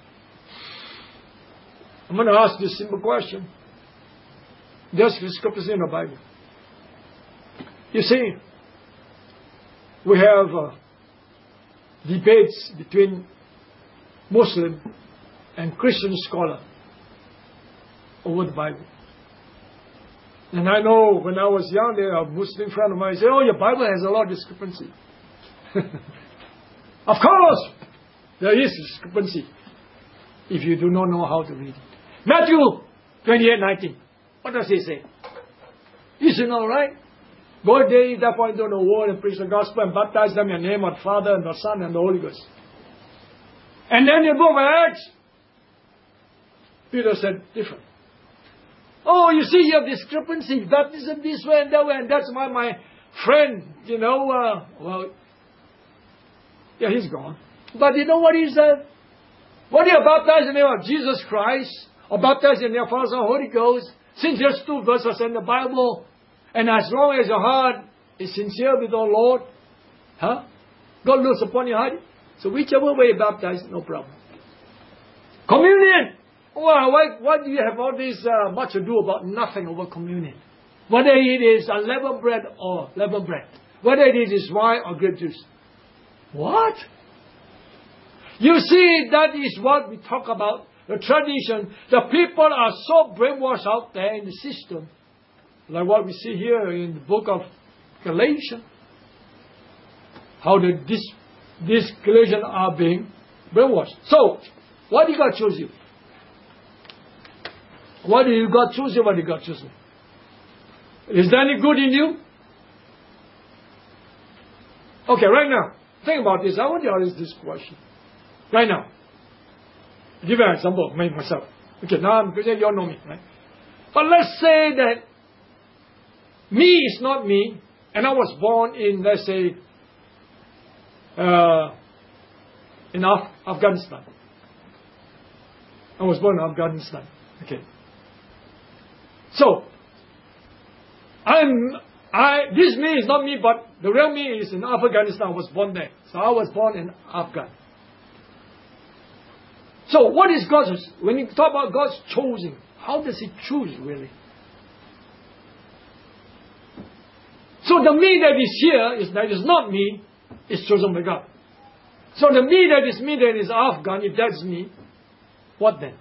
I'm going to ask this simple question. There's discrepancy in the Bible. You see, we have debates between Muslim and Christian scholar over the Bible. And I know when I was young, there a Muslim friend of mine said, your Bible has a lot of discrepancy. Of course, there is discrepancy if you do not know how to read it. Matthew 28:19. What does he say? You should know, right? Go ye therefore into the world and preach the gospel and baptize them in the name of the Father and the Son and the Holy Ghost. And then in the book of Acts, Peter said different. You see, you have discrepancy. Baptism this way and that way, and that's why my friend, he's gone. But you know what he said? Whether you're baptized in the name of Jesus Christ or baptized in the name of the Father and the Holy Ghost, since there's two verses in the Bible, and as long as your heart is sincere with the Lord, God looks upon your heart. So whichever way you baptize, no problem. Communion! Why do you have all this much ado about nothing over communion? Whether it is unleavened bread or leavened bread. Whether it is wine or grape juice. What? You see, that is what we talk about. The tradition. The people are so brainwashed out there in the system. Like what we see here in the book of Galatians. How these Galatians are being brainwashed. So, why did God choose you? Why did God choose you? Why did God choose you? Is there any good in you? Okay, right now, think about this. I want you to ask this question. Right now. I'll give you an example of myself. Okay, now I'm Christian, you all know me, right? But let's say that me is not me, and I was born in, let's say, in Afghanistan. I was born in Afghanistan. Okay. So So, this me is not me, but the real me is in Afghanistan. I was born there. So I was born in Afghan. So what is God's, when you talk about God's choosing, how does He choose really? So the me that is here, that is not me, is chosen by God. So the me that is Afghan, if that's me, what then?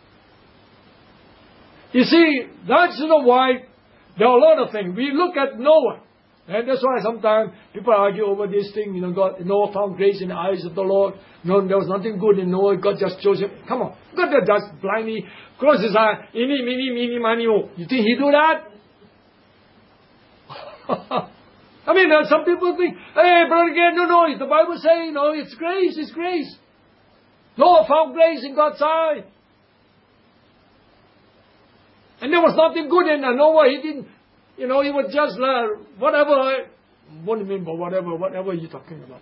You see, that's why there are a lot of things. We look at Noah. And that's why sometimes people argue over this thing, Noah found grace in the eyes of the Lord. No, there was nothing good in Noah. God just chose him. Come on. God just blindly close his eye. Eeny, meeny, meeny, miny, mo. You think He do that? I mean, some people think, hey, brother, again, no, the Bible saying, it's grace, it's grace. Noah found grace in God's eye. And there was nothing good in Noah. He didn't, he was just whatever. What do you mean by whatever you're talking about?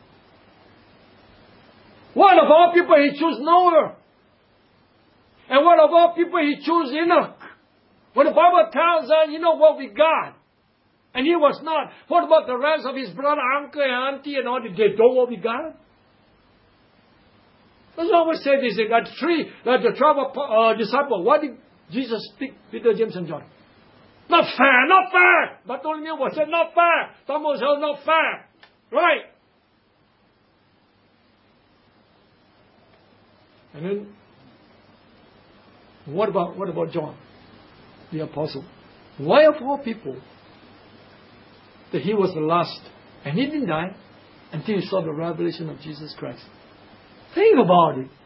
What of all people He chose Noah? And what of all people He chose Enoch? When the Bible tells us, what we got. And he was not. What about the rest of his brother, uncle, and auntie, and all? Did they know what we got? That's why I always say this. That the 12 disciples. What did Jesus speak? Peter, James, and John. Not fair, not fair. Bartholomew was said, not fair. Thomas said, not fair. Right? And then, what about John, the apostle? Why of all people that he was the last, and he didn't die until he saw the revelation of Jesus Christ? Think about it.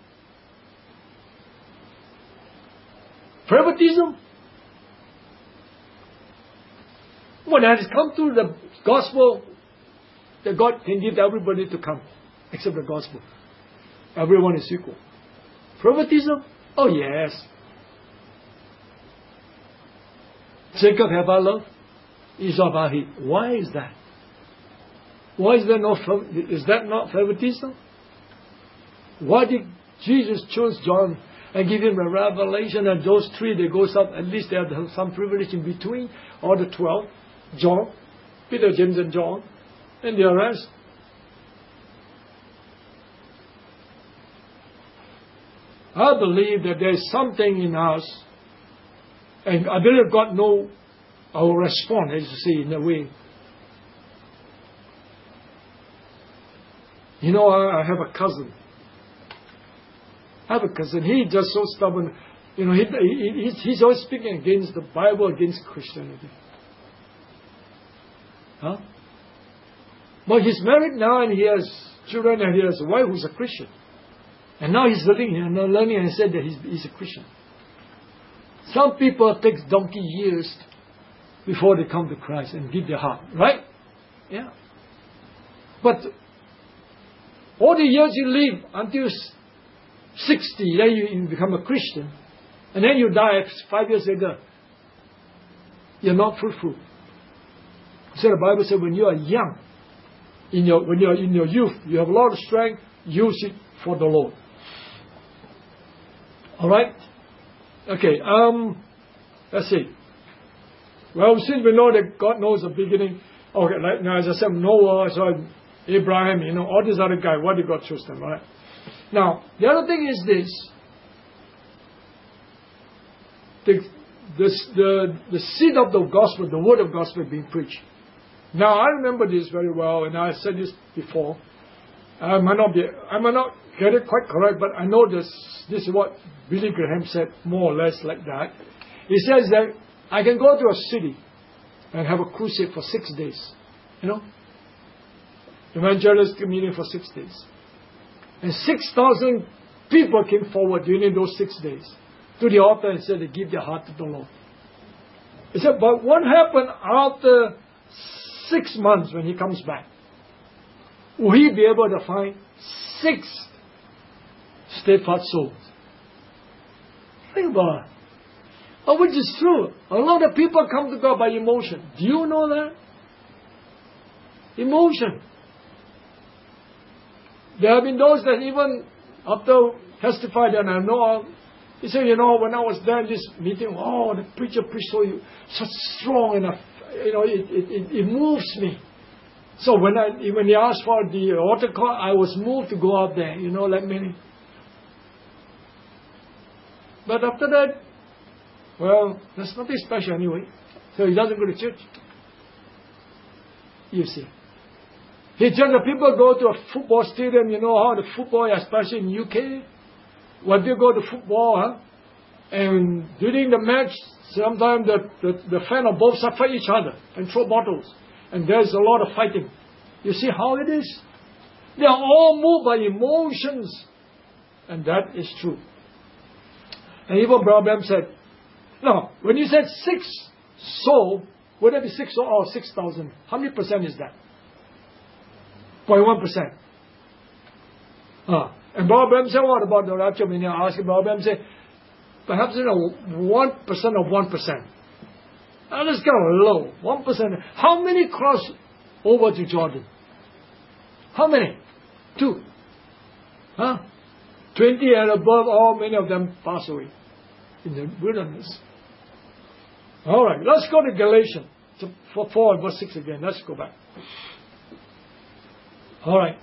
Favoritism? When it has come to the gospel, that God can give everybody to come, except the gospel. Everyone is equal. Favoritism? Oh yes. Jacob have I loved, Esau have I hate. Why is that? Why is that not favoritism? Why did Jesus choose John and give him a revelation, and those three, they goes up, at least they have some privilege in between, or the 12, John, Peter, James, and John, and the rest? I believe that there is something in us, and I believe God knows our response, as you see, in a way. I have a cousin. He's just so stubborn. He's always speaking against the Bible, against Christianity. Huh? But he's married now, and he has children, and he has a wife who's a Christian. And now he's learning and said that he's a Christian. Some people take donkey years before they come to Christ and give their heart, right? Yeah. But all the years you live until 60, then you become a Christian, and then you die 5 years later, you're not fruitful. So the Bible says when you are young, when you are in your youth, you have a lot of strength, use it for the Lord. Alright? Okay, let's see. Well, since we know that God knows the beginning, okay, like now as I said, Noah, Abraham, all these other guys, why did God choose them, right? Now, the other thing is this. The seed of the gospel, the word of gospel being preached. Now, I remember this very well, and I said this before. I might not get it quite correct, but I know this is what Billy Graham said, more or less like that. He says that I can go to a city and have a crusade for 6 days. Evangelist meeting for 6 days. And 6,000 people came forward during those 6 days to the altar and said they give their heart to the Lord. He said, but what happened after 6 months when he comes back? Will he be able to find 6 steadfast souls? Think about it. Which is true. A lot of people come to God by emotion. Do you know that? Emotion. There have been those that even after testified, and I know He said, you know, when I was there in this meeting, oh, the preacher preached so strong enough. You know, it moves me. So when he asked for the altar call, I was moved to go out there, you know, like many. But after that, well, there's nothing special anyway. So he doesn't go to church. You see. He just the people go to a football stadium, you know how the football, especially in UK, when they go to football, and during the match, sometimes the fan of both sides fight each other and throw bottles. And there's a lot of fighting. You see how it is? They are all moved by emotions. And that is true. And even Brother said, no, when you said 6 soul, would that be 6 soul or 6,000? How many percent is that? 0.1%. And Brother said, what about the rapture? When I asked Brother said, perhaps 1% of 1%. That is kind of low. 1%. How many cross over to Jordan? How many? 2. 20 and above, all many of them pass away in the wilderness. All right, let's go to Galatians 4 and verse 6 again. Let's go back. All right.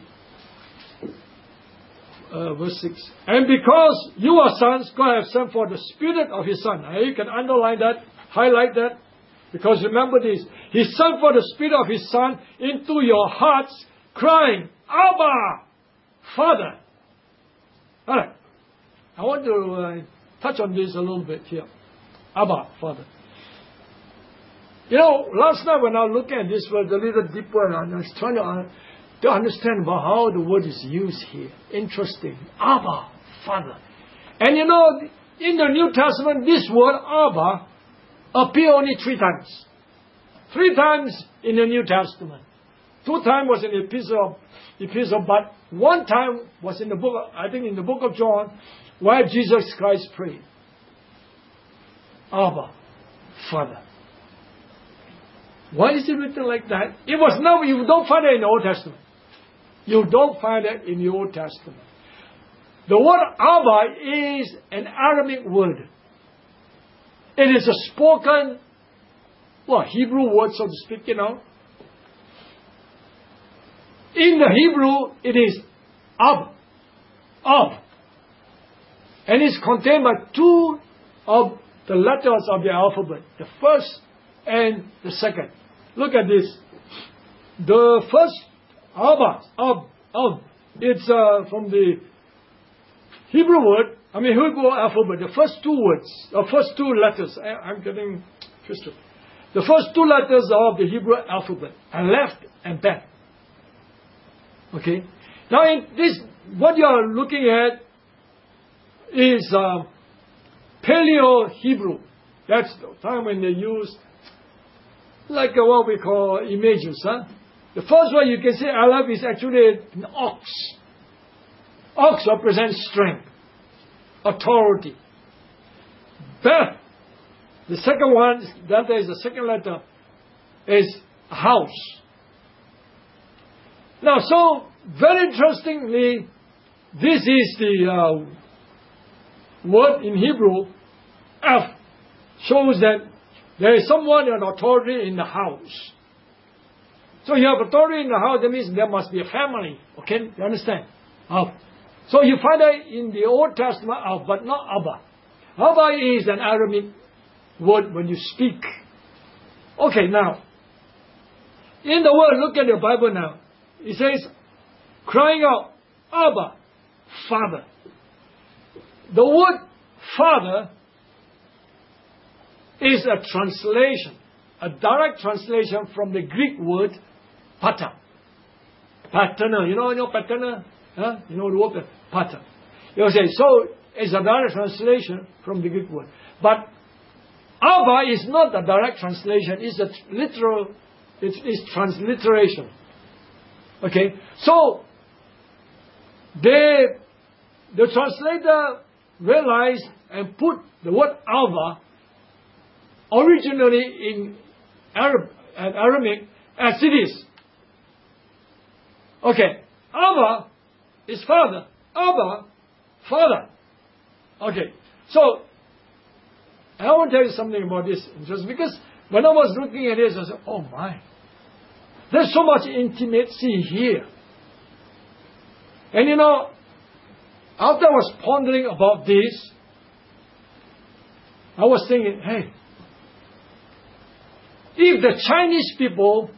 Verse 6. And because you are sons, God has sent forth the Spirit of His Son. Now you can underline that, highlight that, because remember this. He sent forth the Spirit of His Son into your hearts, crying, Abba, Father. All right. I want to touch on this a little bit here. Abba, Father. You know, last night when I was looking at this word a little deeper, and I was trying to understand about how the word is used here. Interesting. Abba, Father. And you know, in the New Testament, this word Abba appears only 3 times. 3 times in the New Testament. 2 times was in the epistle, but 1 time was in the book, I think in the book of John, where Jesus Christ prayed. Abba, Father. Why is it written like that? It was not, you don't find it in the Old Testament. You don't find it in the Old Testament. The word Abba is an Aramaic word. It is a spoken, Hebrew word, so to speak, you know. In the Hebrew, it is Ab. And it's contained by 2 of the letters of the alphabet. The first and the second. Look at this. The first, Abba, it's from the Hebrew word, Hebrew alphabet, the first 2 words, the first 2 letters, I'm getting twisted. The first 2 letters of the Hebrew alphabet, and left and back. Okay? Now in this, what you are looking at is Paleo-Hebrew. That's the time when they use like what we call images. The first one you can see Aleph is actually an ox. Ox represents strength, authority. Beth, the second one, that is the second letter, is house. Now, so very interestingly, this is the word in Hebrew, F, shows that there is someone in authority in the house. So you have authority in the house, that means there must be a family. Okay, you understand? So you find that in the Old Testament, but not Abba. Abba is an Aramaic word when you speak. Okay, now, in the word, look at your Bible now. It says, crying out, Abba, Father. The word Father is a translation, a direct translation from the Greek word pater. Paternal. You know paternal? You know the word pater. You say, so it's a direct translation from the Greek word. But Abba is not a direct translation, it's a literal, it's transliteration. Okay? So, the translator realized and put the word Abba originally in Aramaic as it is. Okay, Abba is Father. Abba, Father. Okay, So, I want to tell you something about this. Just because when I was looking at this, I said, oh my. There's so much intimacy here. And you know, after I was pondering about this, I was thinking, hey, if the Chinese people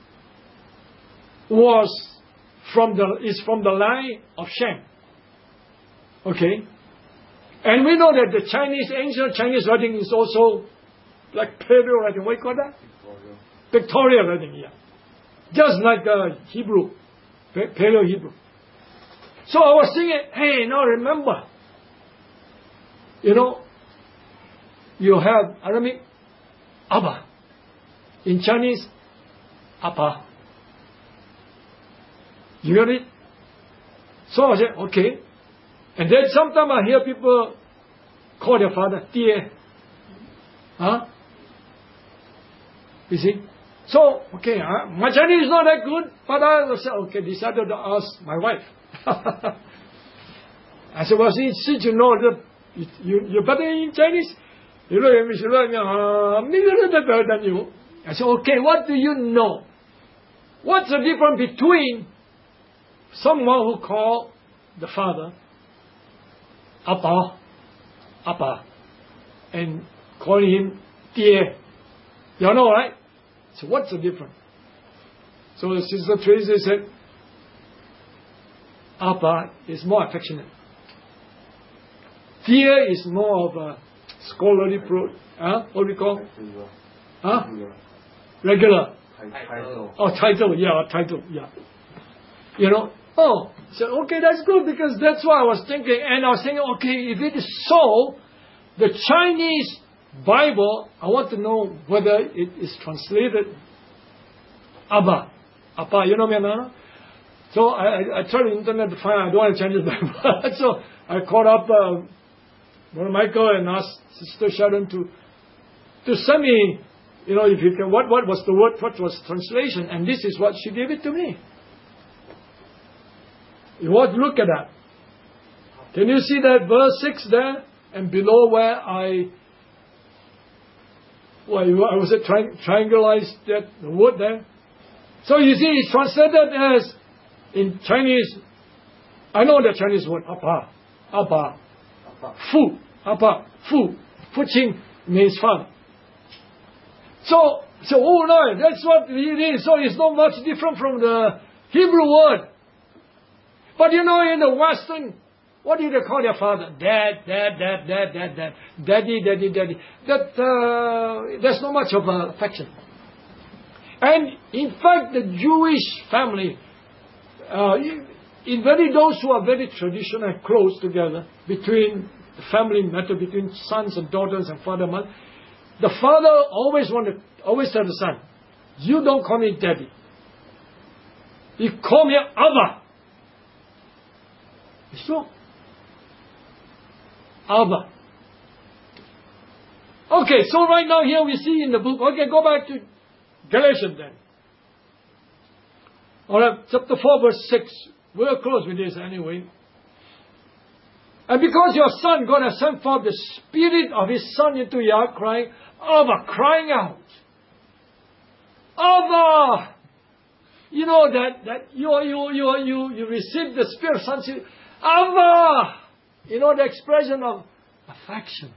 is from the line of Shem, okay, and we know that the ancient Chinese writing is also like Paleo writing. What do you call that? Pictorial writing, yeah. Just like Hebrew, Paleo Hebrew. So I was thinking, hey, now remember, you know, you have Aramaic, Abba. In Chinese, Appa. You got it? So I said, okay. And then sometimes I hear people call their father, Tie. Huh? You see? So, okay, my Chinese is not that good, but I said, okay, decided to ask my wife. I said, well, since you know that you're better in Chinese, you look at me, maybe a little bit better than you. I said, okay, what do you know? What's the difference between someone who called the father Appa, and calling him Tie? You know, right? So what's the difference? So Sister Teresa said, Appa is more affectionate. Tie is more of a scholarly what do we call? Huh? Regular. Title. Oh, title, yeah. You know, so okay, that's good, because that's what I was thinking. And I was thinking, okay, if it is so, the Chinese Bible, I want to know whether it is translated Abba, you know me now? So I tried the internet to find, I don't have Chinese Bible. So I called up Brother Michael and asked Sister Sharon to send me, you know, if you can, what was the word, what was translation, and this is what she gave it to me. You want to look at that. Can you see that verse 6 there? And below where I was triangulized that the word there. So you see, it's translated as, in Chinese, I know the Chinese word, Abba, Fu, Fu Qing means father. So, oh no, that's what it is. So it's not much different from the Hebrew word. But you know, in the Western, what do they call their father? Dad. Daddy. There's not much of affection. And in fact, the Jewish family, those who are very traditional and close together, between the family matter, between sons and daughters and father and mother, the father always tell the son, you don't call me daddy. You call me Abba. It's true. Abba. Okay, so right now here we see in the book, okay, go back to Galatians then. Alright, chapter 4 verse 6. We're close with this anyway. And because your son, God has sent forth the Spirit of His Son into your heart, crying, Abba, crying out. Abba! You know that you receive the Spirit of Sonship. Abba! You know the expression of affection.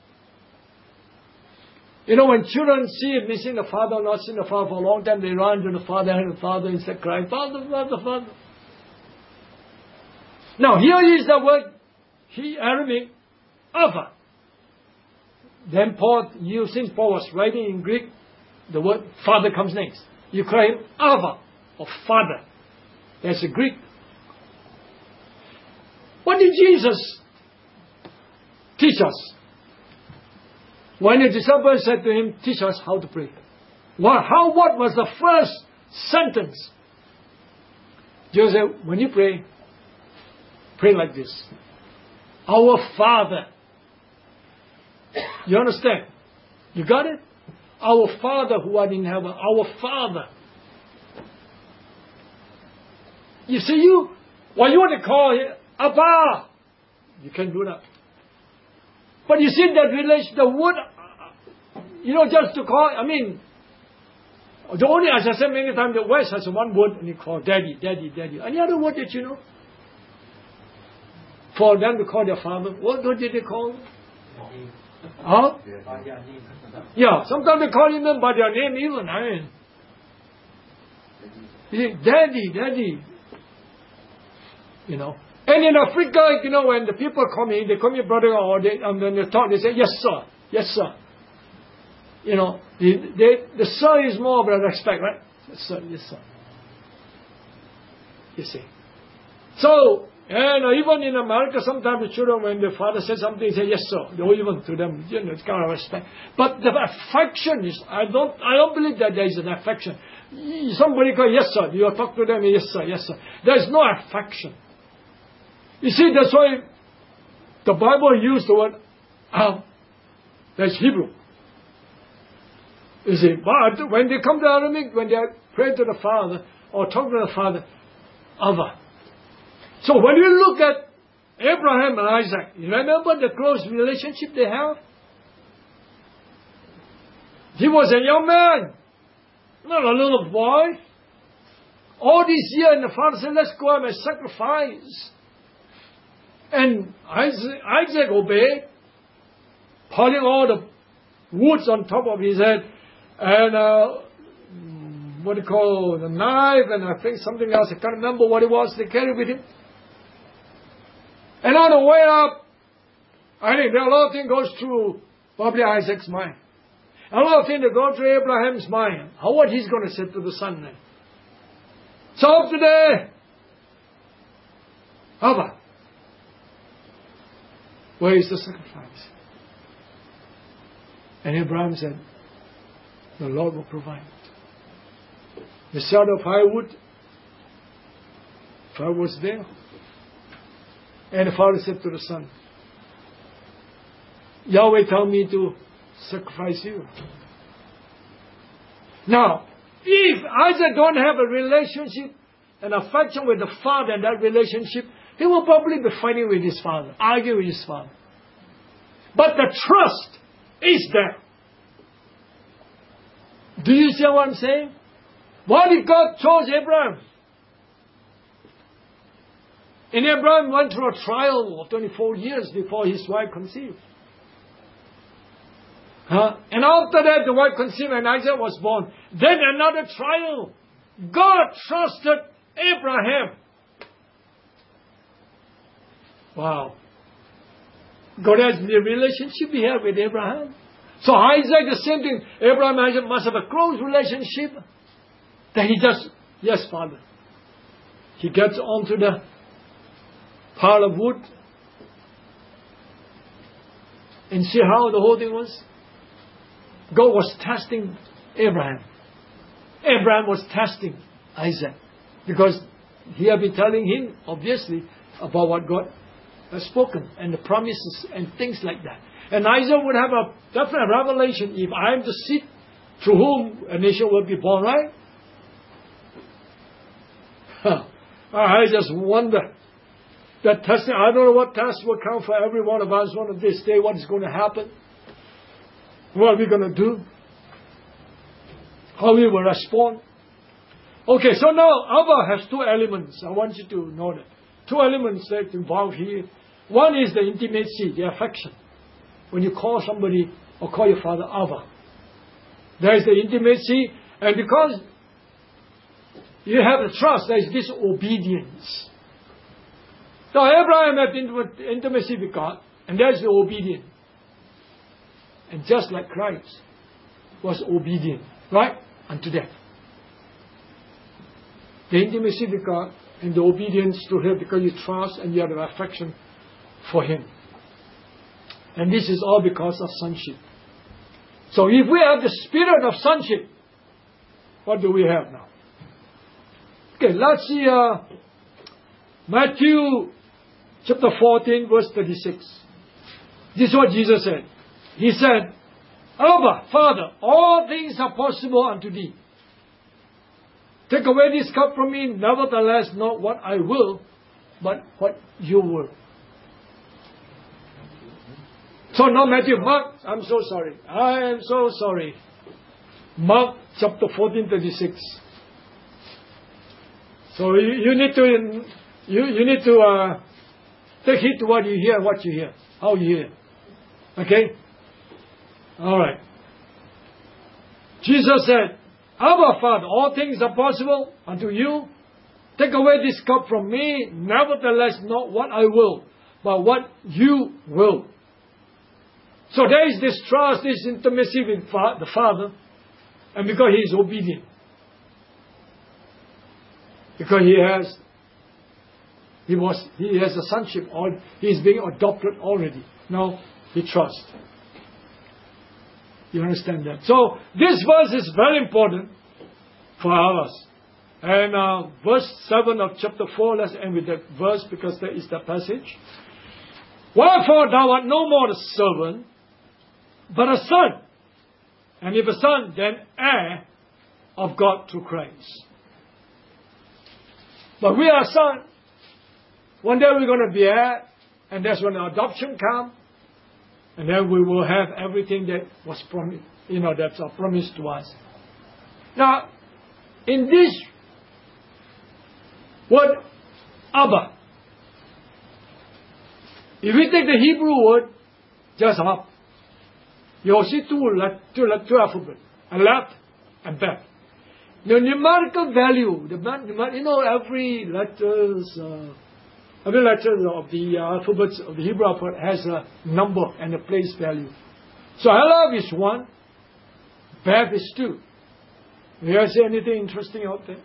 You know, when children see it missing the father or not seeing the father for a long time, they run to the father and the father instead crying, Father, Father, Father. Now, here is the word, Aramaic, Abba. Then since Paul was writing in Greek, the word father comes next. You cry him Abba, or father. That's a Greek. What did Jesus teach us? When the disciples said to him, teach us how to pray. What was the first sentence? Jesus said, when you pray like this. Our Father. You understand? You got it? Our Father who art in heaven. Our Father. You see, you want to call him Abba. You can't do that. But you see that relation, the word, just to call, the only, as I said many times, the West has one word and you call daddy, daddy, daddy. Any other word that you know? For them to call their father, what did they call him? Huh? Yeah, sometimes they call him by their name even. Daddy, daddy. And in Africa, when the people come in, they call me brother, or when they talk, they say, yes sir, yes sir. The sir is more of a respect, right? Yes sir, yes sir. You see. So, and even in America, sometimes the children, when the father says something, they say yes sir. Or even to them, it's kind of respect. But the affection is, I don't believe that there is an affection. Somebody call yes sir, you talk to them, yes sir, yes sir. There is no affection. You see, that's why the Bible used the word that's Hebrew. You see, but when they come to Aramaic, when they pray to the Father or talk to the Father, Abba. So when you look at Abraham and Isaac, you remember the close relationship they have? He was a young man, not a little boy. All these years, and the father said, let's go and sacrifice. And Isaac obeyed, piling all the woods on top of his head, and what do you call the knife, and I think something else, I can't remember what it was they carried with him. And on the way up, I think there are a lot of things goes through probably Isaac's mind. A lot of things that go through Abraham's mind. What he's going to say to the son then. So today, Abba, where is the sacrifice? And Abraham said, the Lord will provide. The shard of firewood was there. And the father said to the son, Yahweh told me to sacrifice you. Now, if Isaac don't have a relationship, an affection with the father and that relationship, he will probably be fighting with his father, arguing with his father. But the trust is there. Do you see what I'm saying? Why did God choose Abraham? And Abraham went through a trial of 24 years before his wife conceived. And after that, the wife conceived and Isaac was born. Then another trial. God trusted Abraham. Wow. God has the relationship he had with Abraham. So Isaac, the same thing. Abraham and Isaac must have a close relationship. Then he just, yes, Father. He gets onto the pile of wood. And see how the whole thing was? God was testing Abraham. Abraham was testing Isaac. Because he had been telling him, obviously, about what God has spoken. And the promises and things like that. And Isaac would have a definite revelation. If I am the seed through whom a nation will be born, right? I just wonder. That testing, I don't know what test will come for every one of us one of this day. What is going to happen? What are we going to do? How we will respond? Okay, so now Abba has two elements. I want you to know that. Two elements that are involved here. One is the intimacy, the affection. When you call somebody or call your father Abba. There is the intimacy, and because you have the trust, there is this obedience. Now Abraham had intimacy with God, and there is the obedience. And just like Christ was obedient, right? Unto death. The intimacy with God and the obedience to Him because you trust and you have an affection for Him. And this is all because of sonship. So if we have the spirit of sonship, what do we have now? Okay, let's see Matthew chapter 14 verse 36. This is what Jesus said. He said, Abba, Father, all things are possible unto thee. Take away this cup from me, nevertheless not what I will, but what you will. So not Matthew, Mark, I'm so sorry. I am so sorry. Mark chapter 14:36. So you need to take heed to what you hear and what you hear, how you hear. Okay? All right. Jesus said, Abba, Father, all things are possible unto you. Take away this cup from me. Nevertheless, not what I will, but what you will. So there is this trust, this intimacy with the Father, and because he is obedient. Because he has a sonship, or he is being adopted already. Now he trusts. You understand that? So this verse is very important for us. And verse 7 of chapter 4, let's end with that verse because that is the passage. Wherefore thou art no more a servant, but a son. And if a son, then heir of God through Christ. But we are a son. One day we're going to be heir, and that's when the adoption comes. And then we will have everything that was promised, that's promised to us. Now, in this word, Abba, if we take the Hebrew word, just up, you'll see two alphabets, a left and back. The numerical value, every letter of the alphabets of the Hebrew alphabet has a number and a place value. So Aleph is 1, Beth is 2. You guys see anything interesting out there?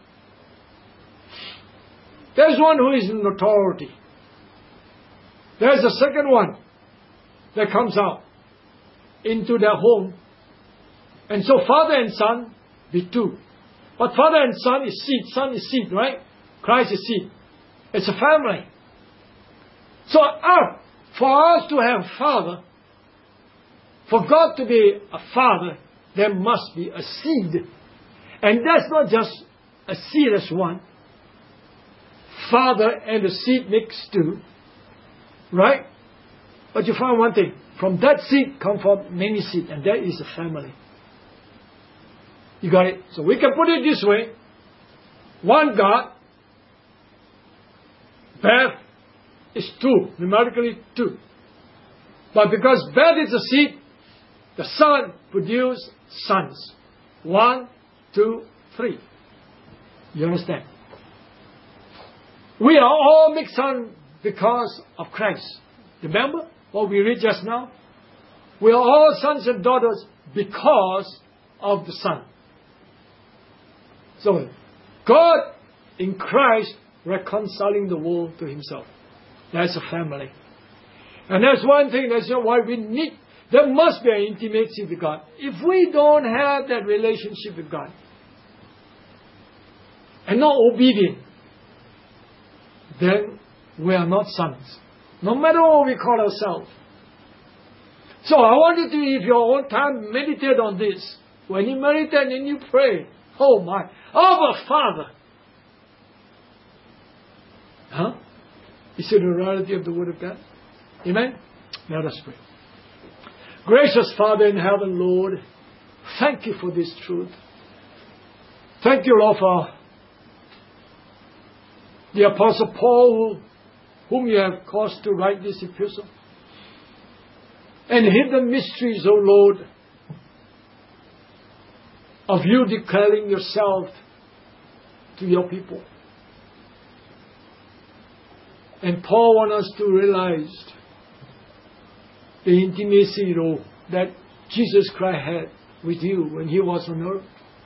There's one who is in authority. There's a second one that comes out into their home. And so father and son be 2. But father and son is seed, right? Christ is seed. It's a family. So for us to have father, for God to be a father, there must be a seed. And that's not just a seed as one. Father and the seed makes 2. Right? But you find one thing. From that seed come from many seeds. And that is a family. You got it? So we can put it this way. One God. Beth is 2. Numerically 2. But because Beth is a seed, the son produces sons. 1, 2, 3. You understand? We are all mixed sons because of Christ. Remember what we read just now? We are all sons and daughters because of the Son. So, God in Christ reconciling the world to Himself. That's a family. And that's one thing, that's why we need, there must be an intimacy with God. If we don't have that relationship with God, and not obedient, then we are not sons. No matter what we call ourselves. So I want you to, if your own time, meditate on this. When you meditate and you pray, oh my, Abba Father. Huh? Is it the reality of the Word of God? Amen? Let us pray. Gracious Father in heaven, Lord, thank you for this truth. Thank you, Lord, for the Apostle Paul, whom you have caused to write this epistle. And hidden mysteries, O Lord, of you declaring yourself to your people. And Paul wants us to realize the intimacy, Lord, that Jesus Christ had with you when He was on earth.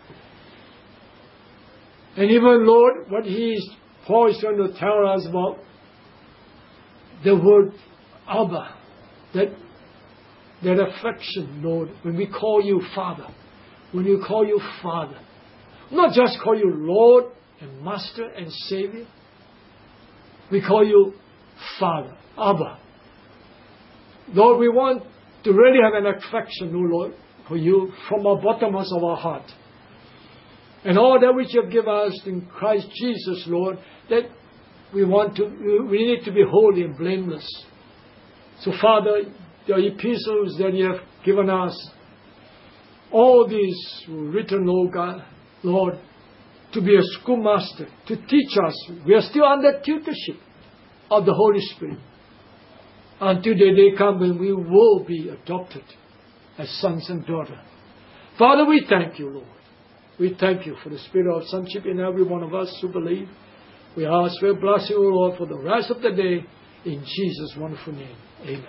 And even, Lord, what Paul is trying to tell us about the word Abba, that affection, Lord, when we call you Father, when we call you Father, not just call you Lord and Master and Savior, we call you Father, Abba. Lord, we want to really have an affection, O Lord, for you from the bottommost of our heart. And all that which you have given us in Christ Jesus, Lord, that we need to be holy and blameless. So, Father, the epistles that you have given us, all these written, O God, Lord, to be a schoolmaster, to teach us. We are still under tutorship of the Holy Spirit until the day comes when we will be adopted as sons and daughters. Father, we thank you, Lord. We thank you for the spirit of sonship in every one of us who believe. We ask for your blessing, O Lord, for the rest of the day. In Jesus' wonderful name. Amen.